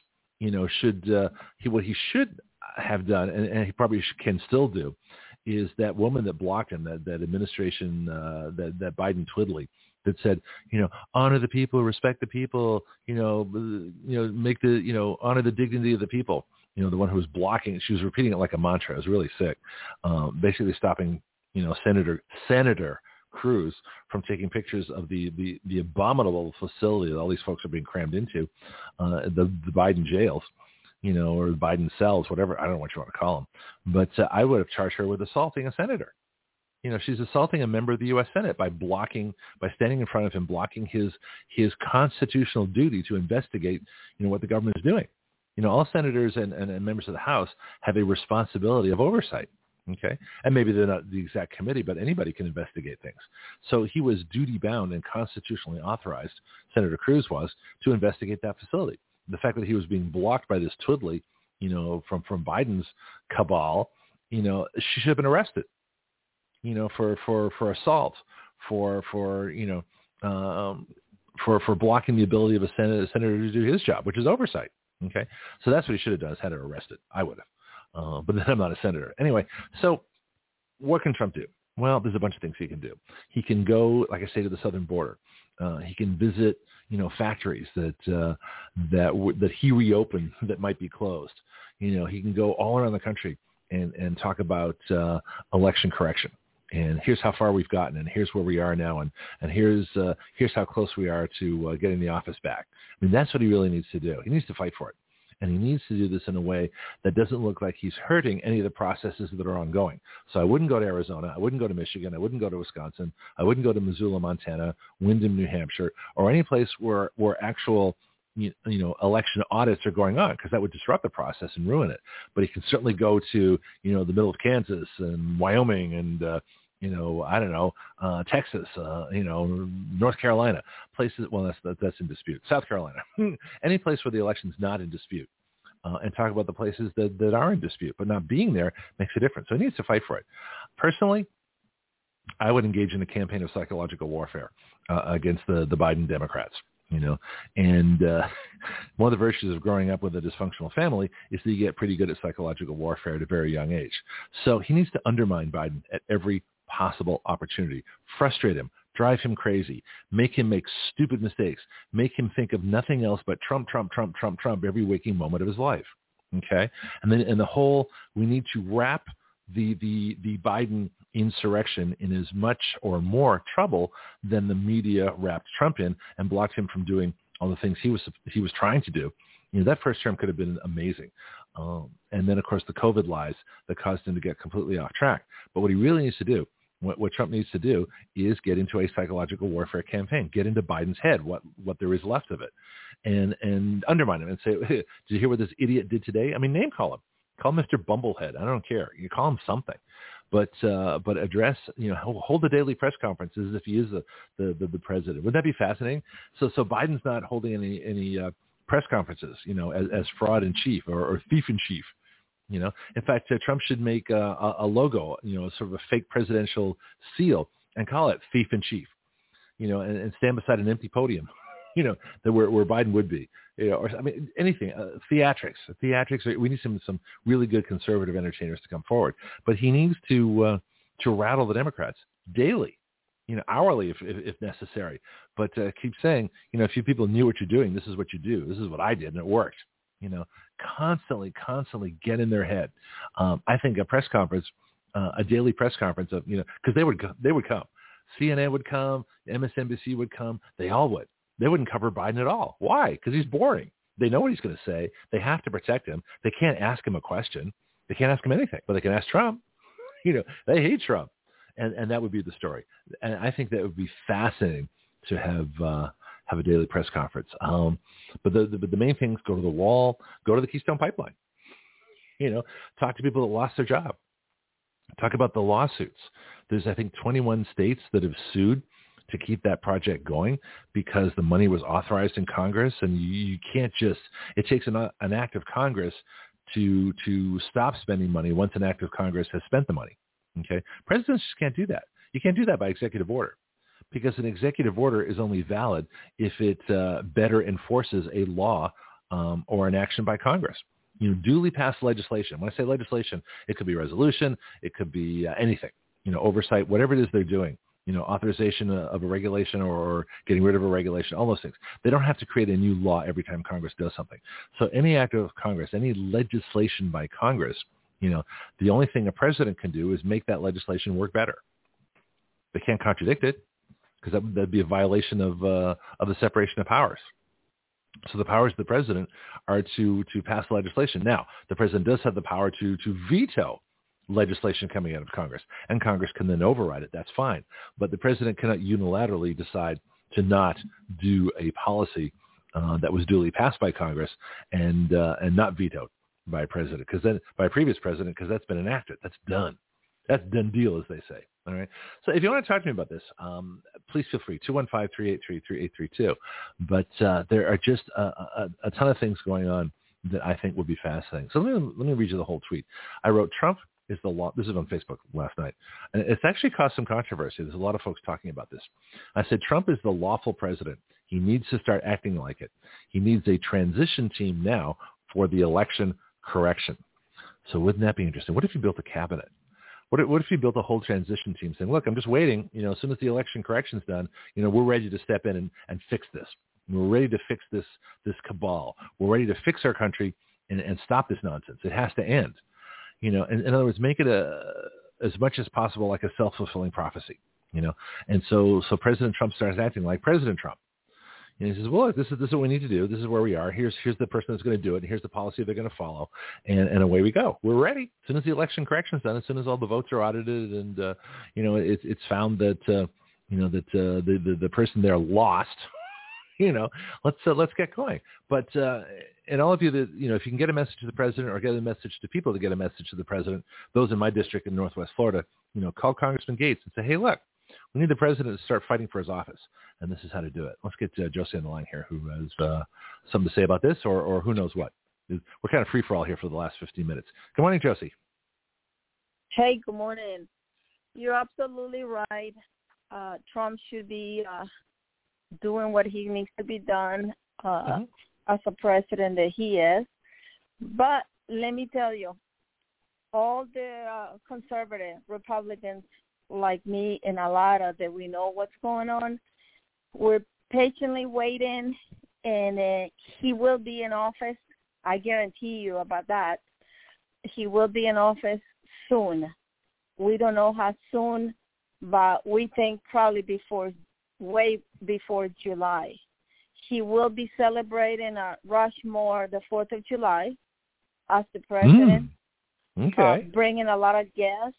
what he should have done, and he probably can still do, is that woman that blocked him, that administration, that Biden twiddly, that said, honor the people, respect the people, make the, honor the dignity of the people. The one who was blocking it, she was repeating it like a mantra. It was really sick. Basically stopping, Senator Cruz from taking pictures of the abominable facility that all these folks are being crammed into, the Biden jails. Or Biden cells, whatever. I don't know what you want to call them. But I would have charged her with assaulting a senator. She's assaulting a member of the U.S. Senate by standing in front of him, blocking his constitutional duty to investigate, what the government is doing. All senators and members of the House have a responsibility of oversight. Okay. And maybe they're not the exact committee, but anybody can investigate things. So he was duty bound and constitutionally authorized, Senator Cruz was, to investigate that facility. The fact that he was being blocked by this twiddly, from Biden's cabal, she should have been arrested, for assault, for blocking the ability of a senator to do his job, which is oversight. Okay. So that's what he should have done, is had her arrested. I would have. But then I'm not a senator. Anyway, so what can Trump do? Well, there's a bunch of things he can do. He can go, like I say, to the southern border. He can visit, factories that he reopened that might be closed. He can go all around the country and talk about election correction. And here's how far we've gotten, and here's where we are now, and here's how close we are to getting the office back. I mean, that's what he really needs to do. He needs to fight for it. And he needs to do this in a way that doesn't look like he's hurting any of the processes that are ongoing. So I wouldn't go to Arizona. I wouldn't go to Michigan. I wouldn't go to Wisconsin. I wouldn't go to Missoula, Montana, Windham, New Hampshire, or any place where actual election audits are going on, because that would disrupt the process and ruin it. But he can certainly go to, the middle of Kansas and Wyoming and, Texas, North Carolina, places, well, that's in dispute. South Carolina, any place where the election's not in dispute, and talk about the places that are in dispute, but not being there makes a difference. So he needs to fight for it. Personally, I would engage in a campaign of psychological warfare against the Biden Democrats. And one of the virtues of growing up with a dysfunctional family is that you get pretty good at psychological warfare at a very young age. So he needs to undermine Biden at every possible opportunity, frustrate him, drive him crazy, make him make stupid mistakes, make him think of nothing else but Trump, Trump, Trump, Trump, Trump every waking moment of his life. Okay? And then we need to wrap the Biden insurrection in as much or more trouble than the media wrapped Trump in and blocked him from doing all the things he was trying to do. That first term could have been amazing. And then, of course, the COVID lies that caused him to get completely off track. But what he really needs to do, what Trump needs to do, is get into a psychological warfare campaign, get into Biden's head, what there is left of it, and undermine him and say, hey, did you hear what this idiot did today? I mean, name call him. Call him Mr. Bumblehead. I don't care. You call him something. But address, hold a daily press conference as if he is the president. Wouldn't that be fascinating? So Biden's not holding any press conferences, as fraud in chief or thief in chief. In fact, Trump should make a logo, sort of a fake presidential seal and call it thief in chief, and stand beside an empty podium, where Biden would be. Or anything, theatrics. We need some really good conservative entertainers to come forward. But he needs to rattle the Democrats daily, hourly if necessary. But keep saying, if you people knew what you're doing, this is what you do. This is what I did, and it worked. Constantly get in their head. I think a press conference, a daily press conference of, because they would come. CNN would come, MSNBC would come. They all would. They wouldn't cover Biden at all. Why? Because he's boring. They know what he's going to say. They have to protect him. They can't ask him a question. They can't ask him anything, but they can ask Trump. They hate Trump. And that would be the story. And I think that would be fascinating to have a daily press conference. But the main things, go to the wall, go to the Keystone Pipeline. Talk to people that lost their job. Talk about the lawsuits. There's, I think, 21 states that have sued to keep that project going because the money was authorized in Congress, and you can't just, it takes an act of Congress to stop spending money once an act of Congress has spent the money. Okay? Presidents just can't do that. You can't do that by executive order, because an executive order is only valid if it better enforces a law or an action by Congress. Duly passed legislation. When I say legislation, it could be resolution, it could be anything, oversight, whatever it is they're doing. Authorization of a regulation or getting rid of a regulation, all those things. They don't have to create a new law every time Congress does something. So any act of Congress, any legislation by Congress, the only thing a president can do is make that legislation work better. They can't contradict it, because that'd be a violation of the separation of powers. So the powers of the president are to pass legislation. Now, the president does have the power to veto legislation coming out of Congress, and Congress can then override it. That's fine. But the president cannot unilaterally decide to not do a policy that was duly passed by Congress and not vetoed by a president, by a previous president, because that's been enacted. That's done. That's done deal, as they say. All right. So if you want to talk to me about this, please feel free, 215-383-3832. But there are just a ton of things going on that I think would be fascinating. So let me read you the whole tweet. I wrote, Trump is the law. This is on Facebook last night. And it's actually caused some controversy. There's a lot of folks talking about this. I said, Trump is the lawful president. He needs to start acting like it. He needs a transition team now for the election correction. So wouldn't that be interesting? What if you built a cabinet? What if you built a whole transition team saying, look, I'm just waiting. As soon as the election correction's done, we're ready to step in and fix this. We're ready to fix this cabal. We're ready to fix our country and stop this nonsense. It has to end. In other words, make it as much as possible like a self-fulfilling prophecy. And so President Trump starts acting like President Trump. And he says, well, look, this is what we need to do. This is where we are. Here's the person that's going to do it. And here's the policy they're going to follow. And away we go. We're ready. As soon as the election correction's done, as soon as all the votes are audited and, it's found that, the person there lost, let's get going. But, and all of you that, if you can get a message to the president or get a message to people to get a message to the president, those in my district in Northwest Florida, call Congressman Gates and say, hey, look, we need the president to start fighting for his office, and this is how to do it. Let's get Josie on the line here, who has something to say about this, or who knows what. We're kind of free-for-all here for the last 15 minutes. Good morning, Josie. Hey, good morning. You're absolutely right. Trump should be doing what he needs to be done as a president that he is. But let me tell you, all the conservative Republicans like me and a lot of that we know what's going on, we're patiently waiting, and he will be in office. I guarantee you about that. He will be in office soon. We don't know how soon, but we think probably way before July. He will be celebrating at Rushmore the 4th of July as the president. Okay. Bringing a lot of guests.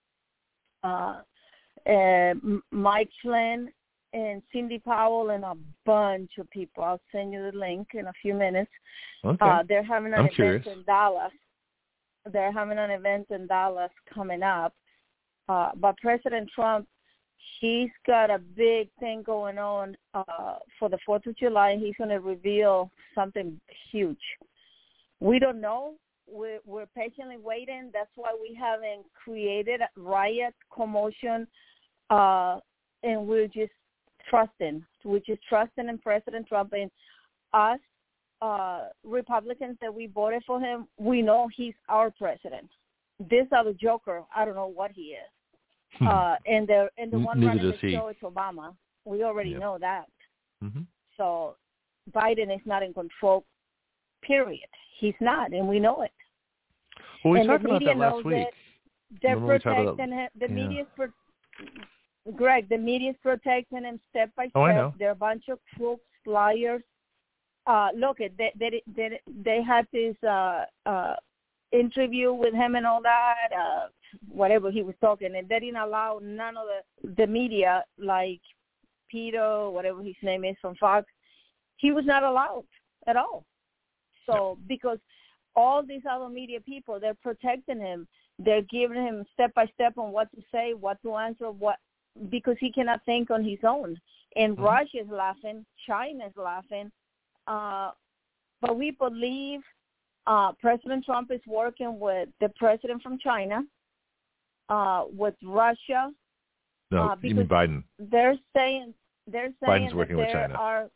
Mike Flynn and Cindy Powell and a bunch of people. I'll send you the link in a few minutes. Okay. They're having an event in Dallas. They're having an event in Dallas coming up. But President Trump, he's got a big thing going on for the 4th of July. He's going to reveal something huge. We don't know. We're patiently waiting. That's why we haven't created a riot, commotion, and we're just trusting. We're just trusting in President Trump. And us Republicans that we voted for him, we know he's our president. This other joker, I don't know what he is. And the one Neither running does the he. show is Obama. We already know that. Mm-hmm. So Biden is not in control, period. He's not, and we know it. Well, we and talked about that last week. They're Remember protecting him. The media's Greg, the media's protecting him step by step. Oh, I know. They're a bunch of crooks, liars. Look, they had this interview with him and all that, whatever he was talking, and they didn't allow none of the media, like Peter, whatever his name is from Fox. He was not allowed at all. So because all these other media people, they're protecting him. They're giving him step by step on what to say, what to answer, because he cannot think on his own. And Russia's laughing, China's laughing. But we believe President Trump is working with the president from China, with Russia. No, you mean Biden. They're saying Biden's working with China.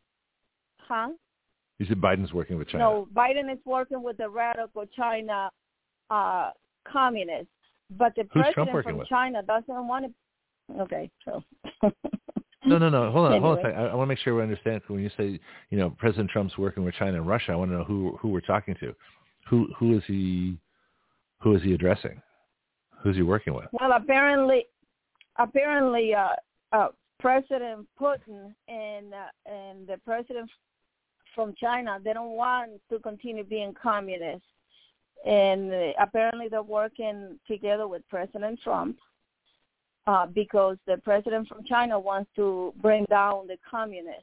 You said Biden's working with China. No, Biden is working with the radical China communists. But the president from China doesn't want to. Okay, so. No. Hold on a second. I want to make sure we understand. When you say, President Trump's working with China and Russia, I want to know who we're talking to. Who is he addressing? Who's he working with? Well, apparently, President Putin and the president from China, they don't want to continue being communists, and apparently they're working together with President Trump. Because the president from China wants to bring down the communists,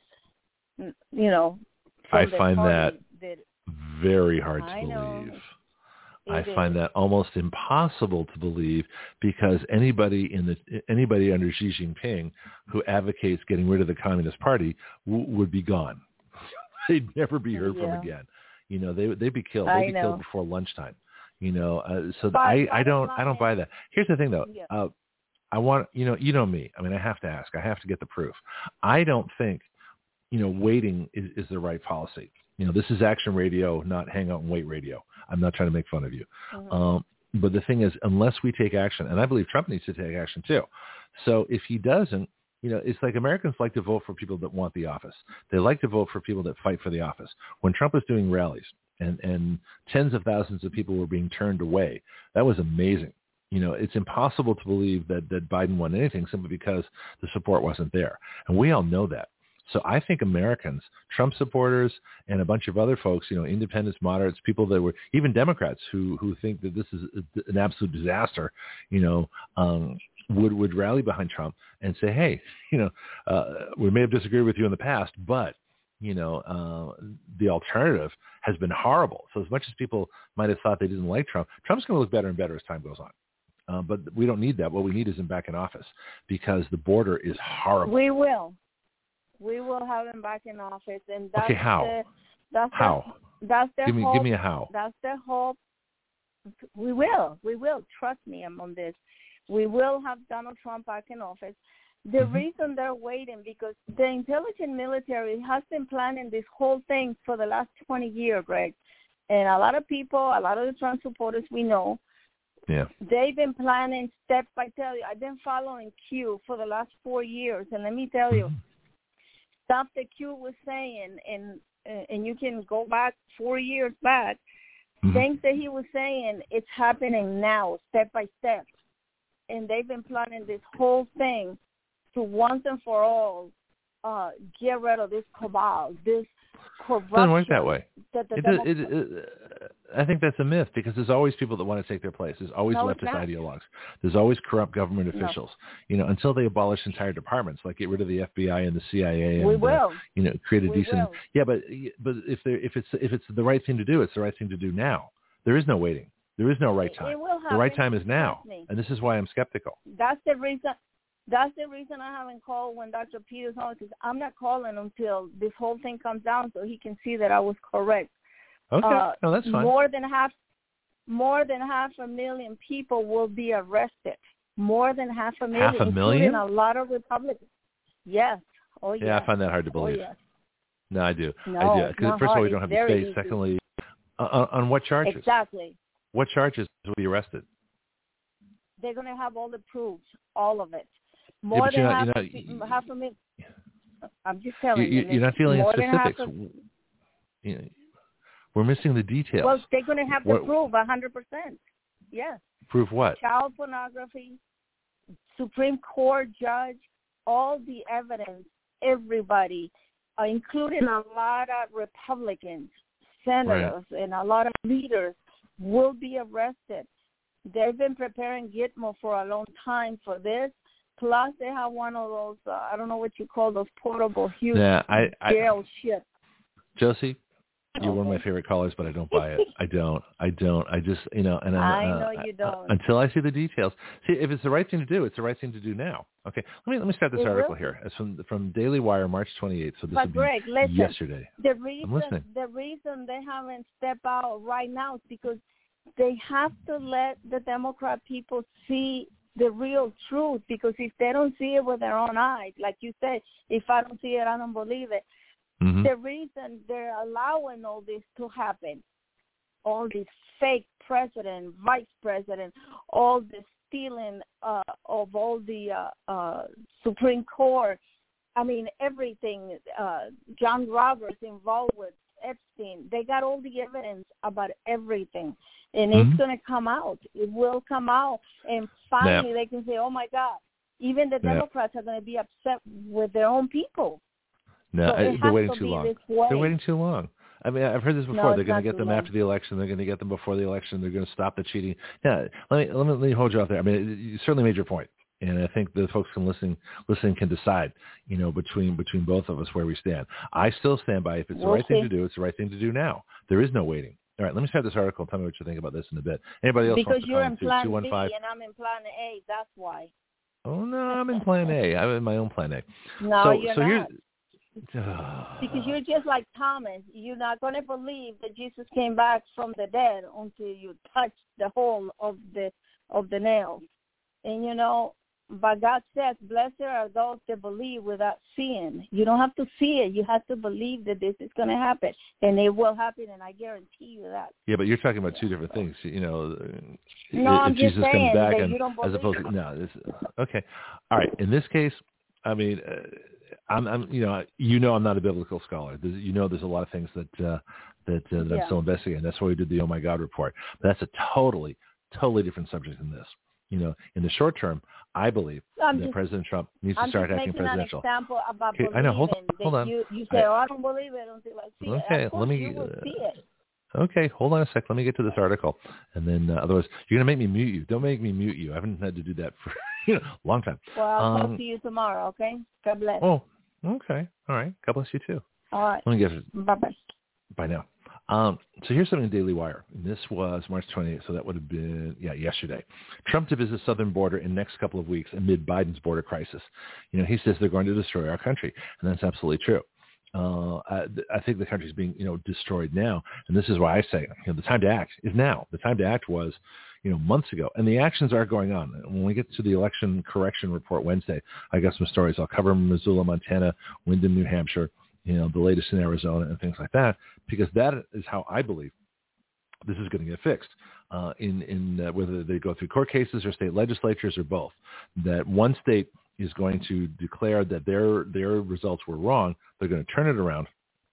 I find that very hard to believe. I find that almost impossible to believe, because anybody under Xi Jinping who advocates getting rid of the Communist Party would be gone. They'd never be heard from again. They'd be killed. They'd be killed before lunchtime. So I don't buy that. Here's the thing, though. Yeah. I want, you know me. I mean, I have to ask. I have to get the proof. I don't think, waiting is the right policy. This is Action Radio, not Hang Out and Wait Radio. I'm not trying to make fun of you. Mm-hmm. But the thing is, unless we take action, and I believe Trump needs to take action too. So if he doesn't, it's like Americans like to vote for people that want the office. They like to vote for people that fight for the office. When Trump was doing rallies and tens of thousands of people were being turned away, that was amazing. It's impossible to believe that Biden won anything simply because the support wasn't there. And we all know that. So I think Americans, Trump supporters, and a bunch of other folks, independents, moderates, people that were, even Democrats who think that this is an absolute disaster, would rally behind Trump and say, hey, we may have disagreed with you in the past, but the alternative has been horrible. So as much as people might have thought they didn't like Trump, Trump's going to look better and better as time goes on. But we don't need that. What we need is him back in office, because the border is horrible. We will have him back in office, and that's okay. How? How? That's the give hope. Me a how. That's the hope. We will. Trust me, I'm on this. We will have Donald Trump back in office. The reason they're waiting, because the intelligent military has been planning this whole thing for the last 20 years, Greg. And a lot of people, a lot of the Trump supporters we know, they've been planning step by step. I've been following Q for the last 4 years, and let me tell you, stuff that Q was saying, and you can go back 4 years back, things that he was saying, it's happening now, step by step. And they've been planning this whole thing to once and for all get rid of this cabal, this corruption. It doesn't work that way. I think that's a myth, because there's always people that want to take their place. There's always leftist ideologues. There's always corrupt government officials. You know, until they abolish entire departments, like get rid of the FBI and the CIA, and create a decent. Yeah, but if it's the right thing to do, it's the right thing to do now. There is no waiting. There is no right time. The right time is now, and this is why I'm skeptical. That's the reason. That's the reason I haven't called when Dr. Peters on, because I'm not calling until this whole thing comes down, so he can see that I was correct. Okay, no, that's fine. More than 500,000 people will be arrested. More than 500,000, 500,000, including a lot of Republicans. Yes. Oh, yeah. Yeah, I find that hard to believe. Oh, yes. No, I do. No, I do. Because first of all, we don't have the space. Secondly, on what charges? Exactly. What charges will be arrested? They're going to have all the proofs, all of it. More than 500,000. I'm just telling you. You're not dealing in specifics. We're missing the details. Well, they're going to have to prove 100%. Yes. Prove what? Child pornography, Supreme Court judge, all the evidence, everybody, including a lot of Republicans, senators, and a lot of leaders will be arrested. They've been preparing Gitmo for a long time for this. Plus, they have one of those, I don't know what you call those portable, huge jail ships. Josie, you're one of my favorite callers, but I don't buy it. I don't. I just, and I know you don't. Until I see the details. See, if it's the right thing to do, it's the right thing to do now. Okay, let me start this article here. It's from Daily Wire, March 28th. So this would be yesterday. The reason they haven't stepped out right now is because they have to let the Democrat people see the real truth, because if they don't see it with their own eyes, like you said, if I don't see it, I don't believe it. The reason they're allowing all this to happen, all these fake president, vice president, all the stealing of all the Supreme Court, I mean, everything, John Roberts involved with Epstein, they got all the evidence about everything. And it's going to come out. It will come out. And finally they can say, oh, my God, even the Democrats are going to be upset with their own people. No, so they're waiting too long. They're waiting too long. I mean, I've heard this before. No, they're going to get them after the election. They're going to get them before the election. They're going to stop the cheating. Yeah, let me hold you off there. I mean, you certainly made your point. And I think the folks listening can decide, between both of us where we stand. I still stand by, if it's the right thing to do, it's the right thing to do now. There is no waiting. All right, let me start this article. Tell me what you think about this in a bit. Anybody else because wants to you're call in Plan B 215? and I'm in Plan A. That's why. Oh no, I'm in Plan A. I'm in my own Plan A. No, you're not. Here's, because you're just like Thomas. You're not going to believe that Jesus came back from the dead until you touch the hole of the nail. And but God says, blessed are those that believe without seeing. You don't have to see it. You have to believe that this is going to happen. And it will happen, and I guarantee you that. Yeah, but you're talking about two different things. No, if I'm Jesus just saying comes back that you don't believe as opposed to, no. Okay. All right. In this case, I mean, I'm I'm not a biblical scholar. There's a lot of things that I'm still investigating. That's why we did the Oh My God report. But that's a totally different subject than this. In the short term, I believe that President Trump needs to start acting presidential. I'm just making an example about believing. I know. Hold on. You say, I don't believe it until I see it. Okay, let me. You will see it. Okay, hold on a sec. Let me get to this article, and then otherwise you're gonna make me mute you. Don't make me mute you. I haven't had to do that for a long time. Well, I'll talk to you tomorrow. Okay. God bless. Oh, okay. All right. God bless you too. All right. Let me get it. Bye-bye. Bye now. So here's something in Daily Wire. And this was March 28th, so that would have been, yesterday. Trump to visit southern border in next couple of weeks amid Biden's border crisis. He says they're going to destroy our country, and that's absolutely true. I think the country's being, destroyed now, and this is why I say, the time to act is now. The time to act was, months ago. And the actions are going on. When we get to the election correction report Wednesday, I got some stories. I'll cover Missoula, Montana, Windham, New Hampshire, the latest in Arizona and things like that, because that is how I believe this is going to get fixed. In whether they go through court cases or state legislatures or both, that one state is going to declare that their results were wrong. They're going to turn it around,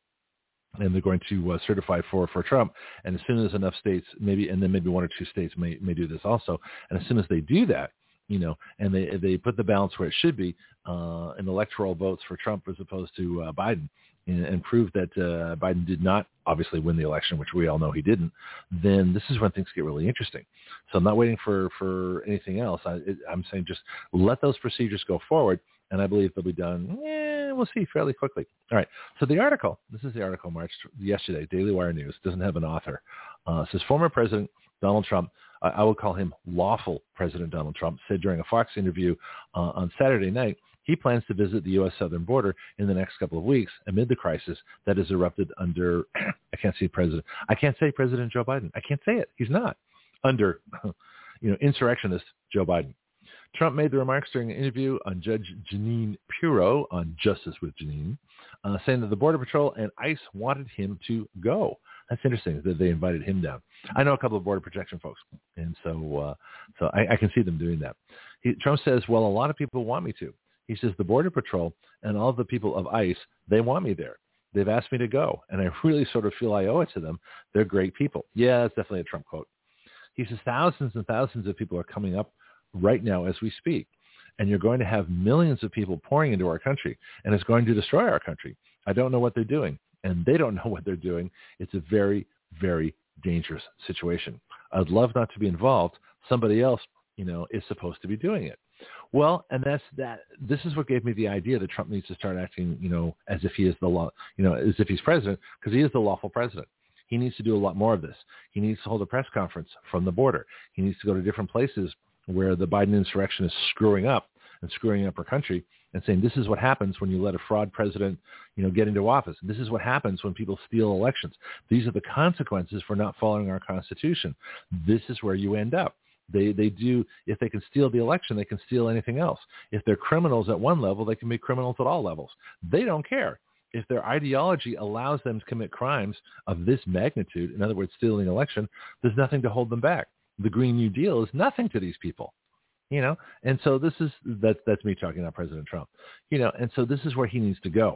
and they're going to certify for Trump. And as soon as enough states, maybe one or two states may do this also. And as soon as they do that, and they put the balance where it should be in electoral votes for Trump as opposed to Biden, and prove that Biden did not obviously win the election, which we all know he didn't, then this is when things get really interesting. So I'm not waiting for anything else. I'm saying just let those procedures go forward, and I believe they'll be done, we'll see, fairly quickly. All right, so the article, this is the article yesterday, Daily Wire News, doesn't have an author. It says former President Donald Trump, I will call him lawful President Donald Trump, said during a Fox interview on Saturday night, he plans to visit the U.S. southern border in the next couple of weeks amid the crisis that has erupted under, I can't say President Joe Biden. I can't say it. He's not. Under, insurrectionist Joe Biden. Trump made the remarks during an interview on Judge Jeanine Pirro on Justice with Jeanine, saying that the Border Patrol and ICE wanted him to go. That's interesting that they invited him down. I know a couple of Border Protection folks, and so I can see them doing that. Trump says, well, a lot of people want me to. He says the Border Patrol and all the people of ICE, they want me there. They've asked me to go, and I really sort of feel I owe it to them. They're great people. Yeah, that's definitely a Trump quote. He says thousands and thousands of people are coming up right now as we speak, and you're going to have millions of people pouring into our country, and it's going to destroy our country. I don't know what they're doing, and they don't know what they're doing. It's a very, very dangerous situation. I'd love not to be involved. Somebody else, is supposed to be doing it. Well, and that's that. This is what gave me the idea that Trump needs to start acting, as if he is the law, as if he's president, because he is the lawful president. He needs to do a lot more of this. He needs to hold a press conference from the border. He needs to go to different places where the Biden insurrection is screwing up our country, and saying this is what happens when you let a fraud president, get into office. This is what happens when people steal elections. These are the consequences for not following our Constitution. This is where you end up. They do, if they can steal the election, they can steal anything else. If they're criminals at one level, they can be criminals at all levels. They don't care. If their ideology allows them to commit crimes of this magnitude, in other words, stealing an election, there's nothing to hold them back. The Green New Deal is nothing to these people, And so that's me talking about President Trump, and so this is where he needs to go.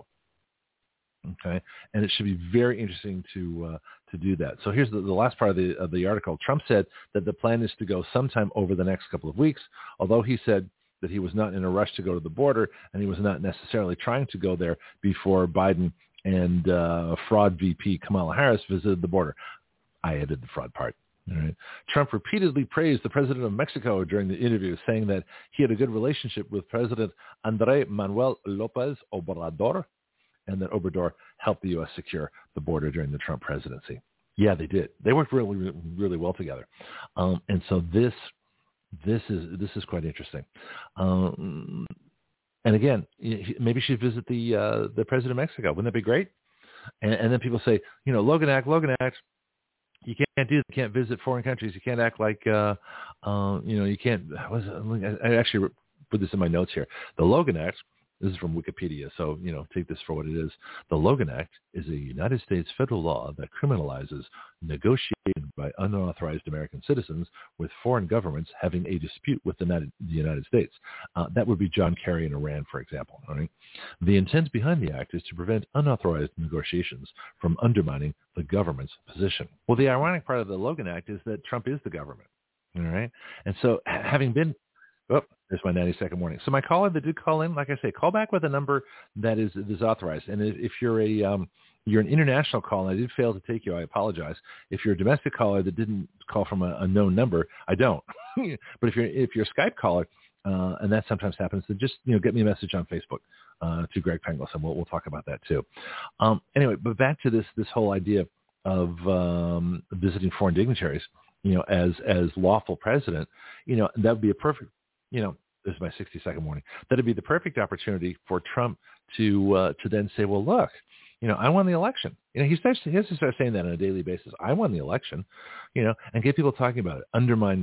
Okay, and it should be very interesting to do that. So here's the last part of the article. Trump said that the plan is to go sometime over the next couple of weeks, although he said that he was not in a rush to go to the border, and he was not necessarily trying to go there before Biden and fraud VP Kamala Harris visited the border. I added the fraud part. All right. Trump repeatedly praised the president of Mexico during the interview, saying that he had a good relationship with President Andrés Manuel López Obrador, and that Obrador helped the U.S. secure the border during the Trump presidency. Yeah, they did. They worked really, really well together. And so this is quite interesting. And again, maybe she'd visit the president of Mexico. Wouldn't that be great? And then people say, Logan Act. You can't do that. You can't visit foreign countries. You can't act like, you can't. I actually put this in my notes here. The Logan Act. This is from Wikipedia, so, take this for what it is. The Logan Act is a United States federal law that criminalizes negotiating by unauthorized American citizens with foreign governments having a dispute with the United States. That would be John Kerry in Iran, for example. All right? The intent behind the act is to prevent unauthorized negotiations from undermining the government's position. Well, the ironic part of the Logan Act is that Trump is the government. All right? And so having been... Oh, there's my 90-second warning. So my caller that did call in, like I say, call back with a number that is authorized. And if you're you're an international caller, and I did fail to take you, I apologize. If you're a domestic caller that didn't call from a known number, I don't. But if you're a Skype caller, and that sometimes happens, then just get me a message on Facebook to Greg Penglis, and we'll talk about that too. Anyway, but back to this whole idea of visiting foreign dignitaries, as lawful president, that would be a perfect. This is my 60-second warning. That'd be the perfect opportunity for Trump to then say, well, look, I won the election. He has to start saying that on a daily basis. I won the election, and get people talking about it. Undermine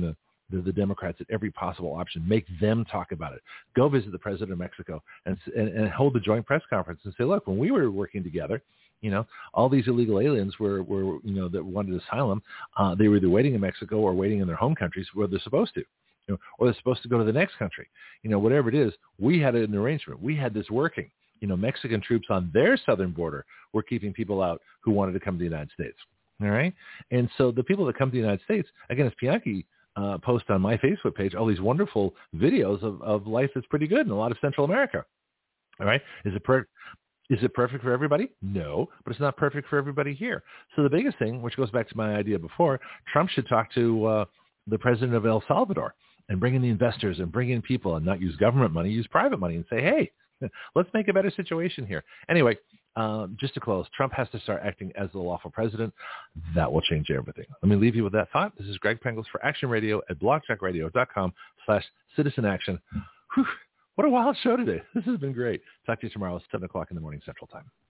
the Democrats at every possible option. Make them talk about it. Go visit the president of Mexico and hold a joint press conference and say, look, when we were working together, all these illegal aliens were that wanted asylum, they were either waiting in Mexico or waiting in their home countries where they're supposed to, or they're supposed to go to the next country. Whatever it is, we had an arrangement. We had this working. Mexican troops on their southern border were keeping people out who wanted to come to the United States. All right. And so the people that come to the United States, again, as Bianchi post on my Facebook page, all these wonderful videos of life that's pretty good in a lot of Central America. All right. Is it perfect for everybody? No, but it's not perfect for everybody here. So the biggest thing, which goes back to my idea before, Trump should talk to the president of El Salvador and bring in the investors and bring in people and not use government money, use private money and say, hey, let's make a better situation here. Anyway, just to close, Trump has to start acting as the lawful president. That will change everything. Let me leave you with that thought. This is Greg Penglis for Action Radio at blogtalkradio.com/citizens action. Whew, what a wild show today. This has been great. Talk to you tomorrow at 7 o'clock in the morning Central Time.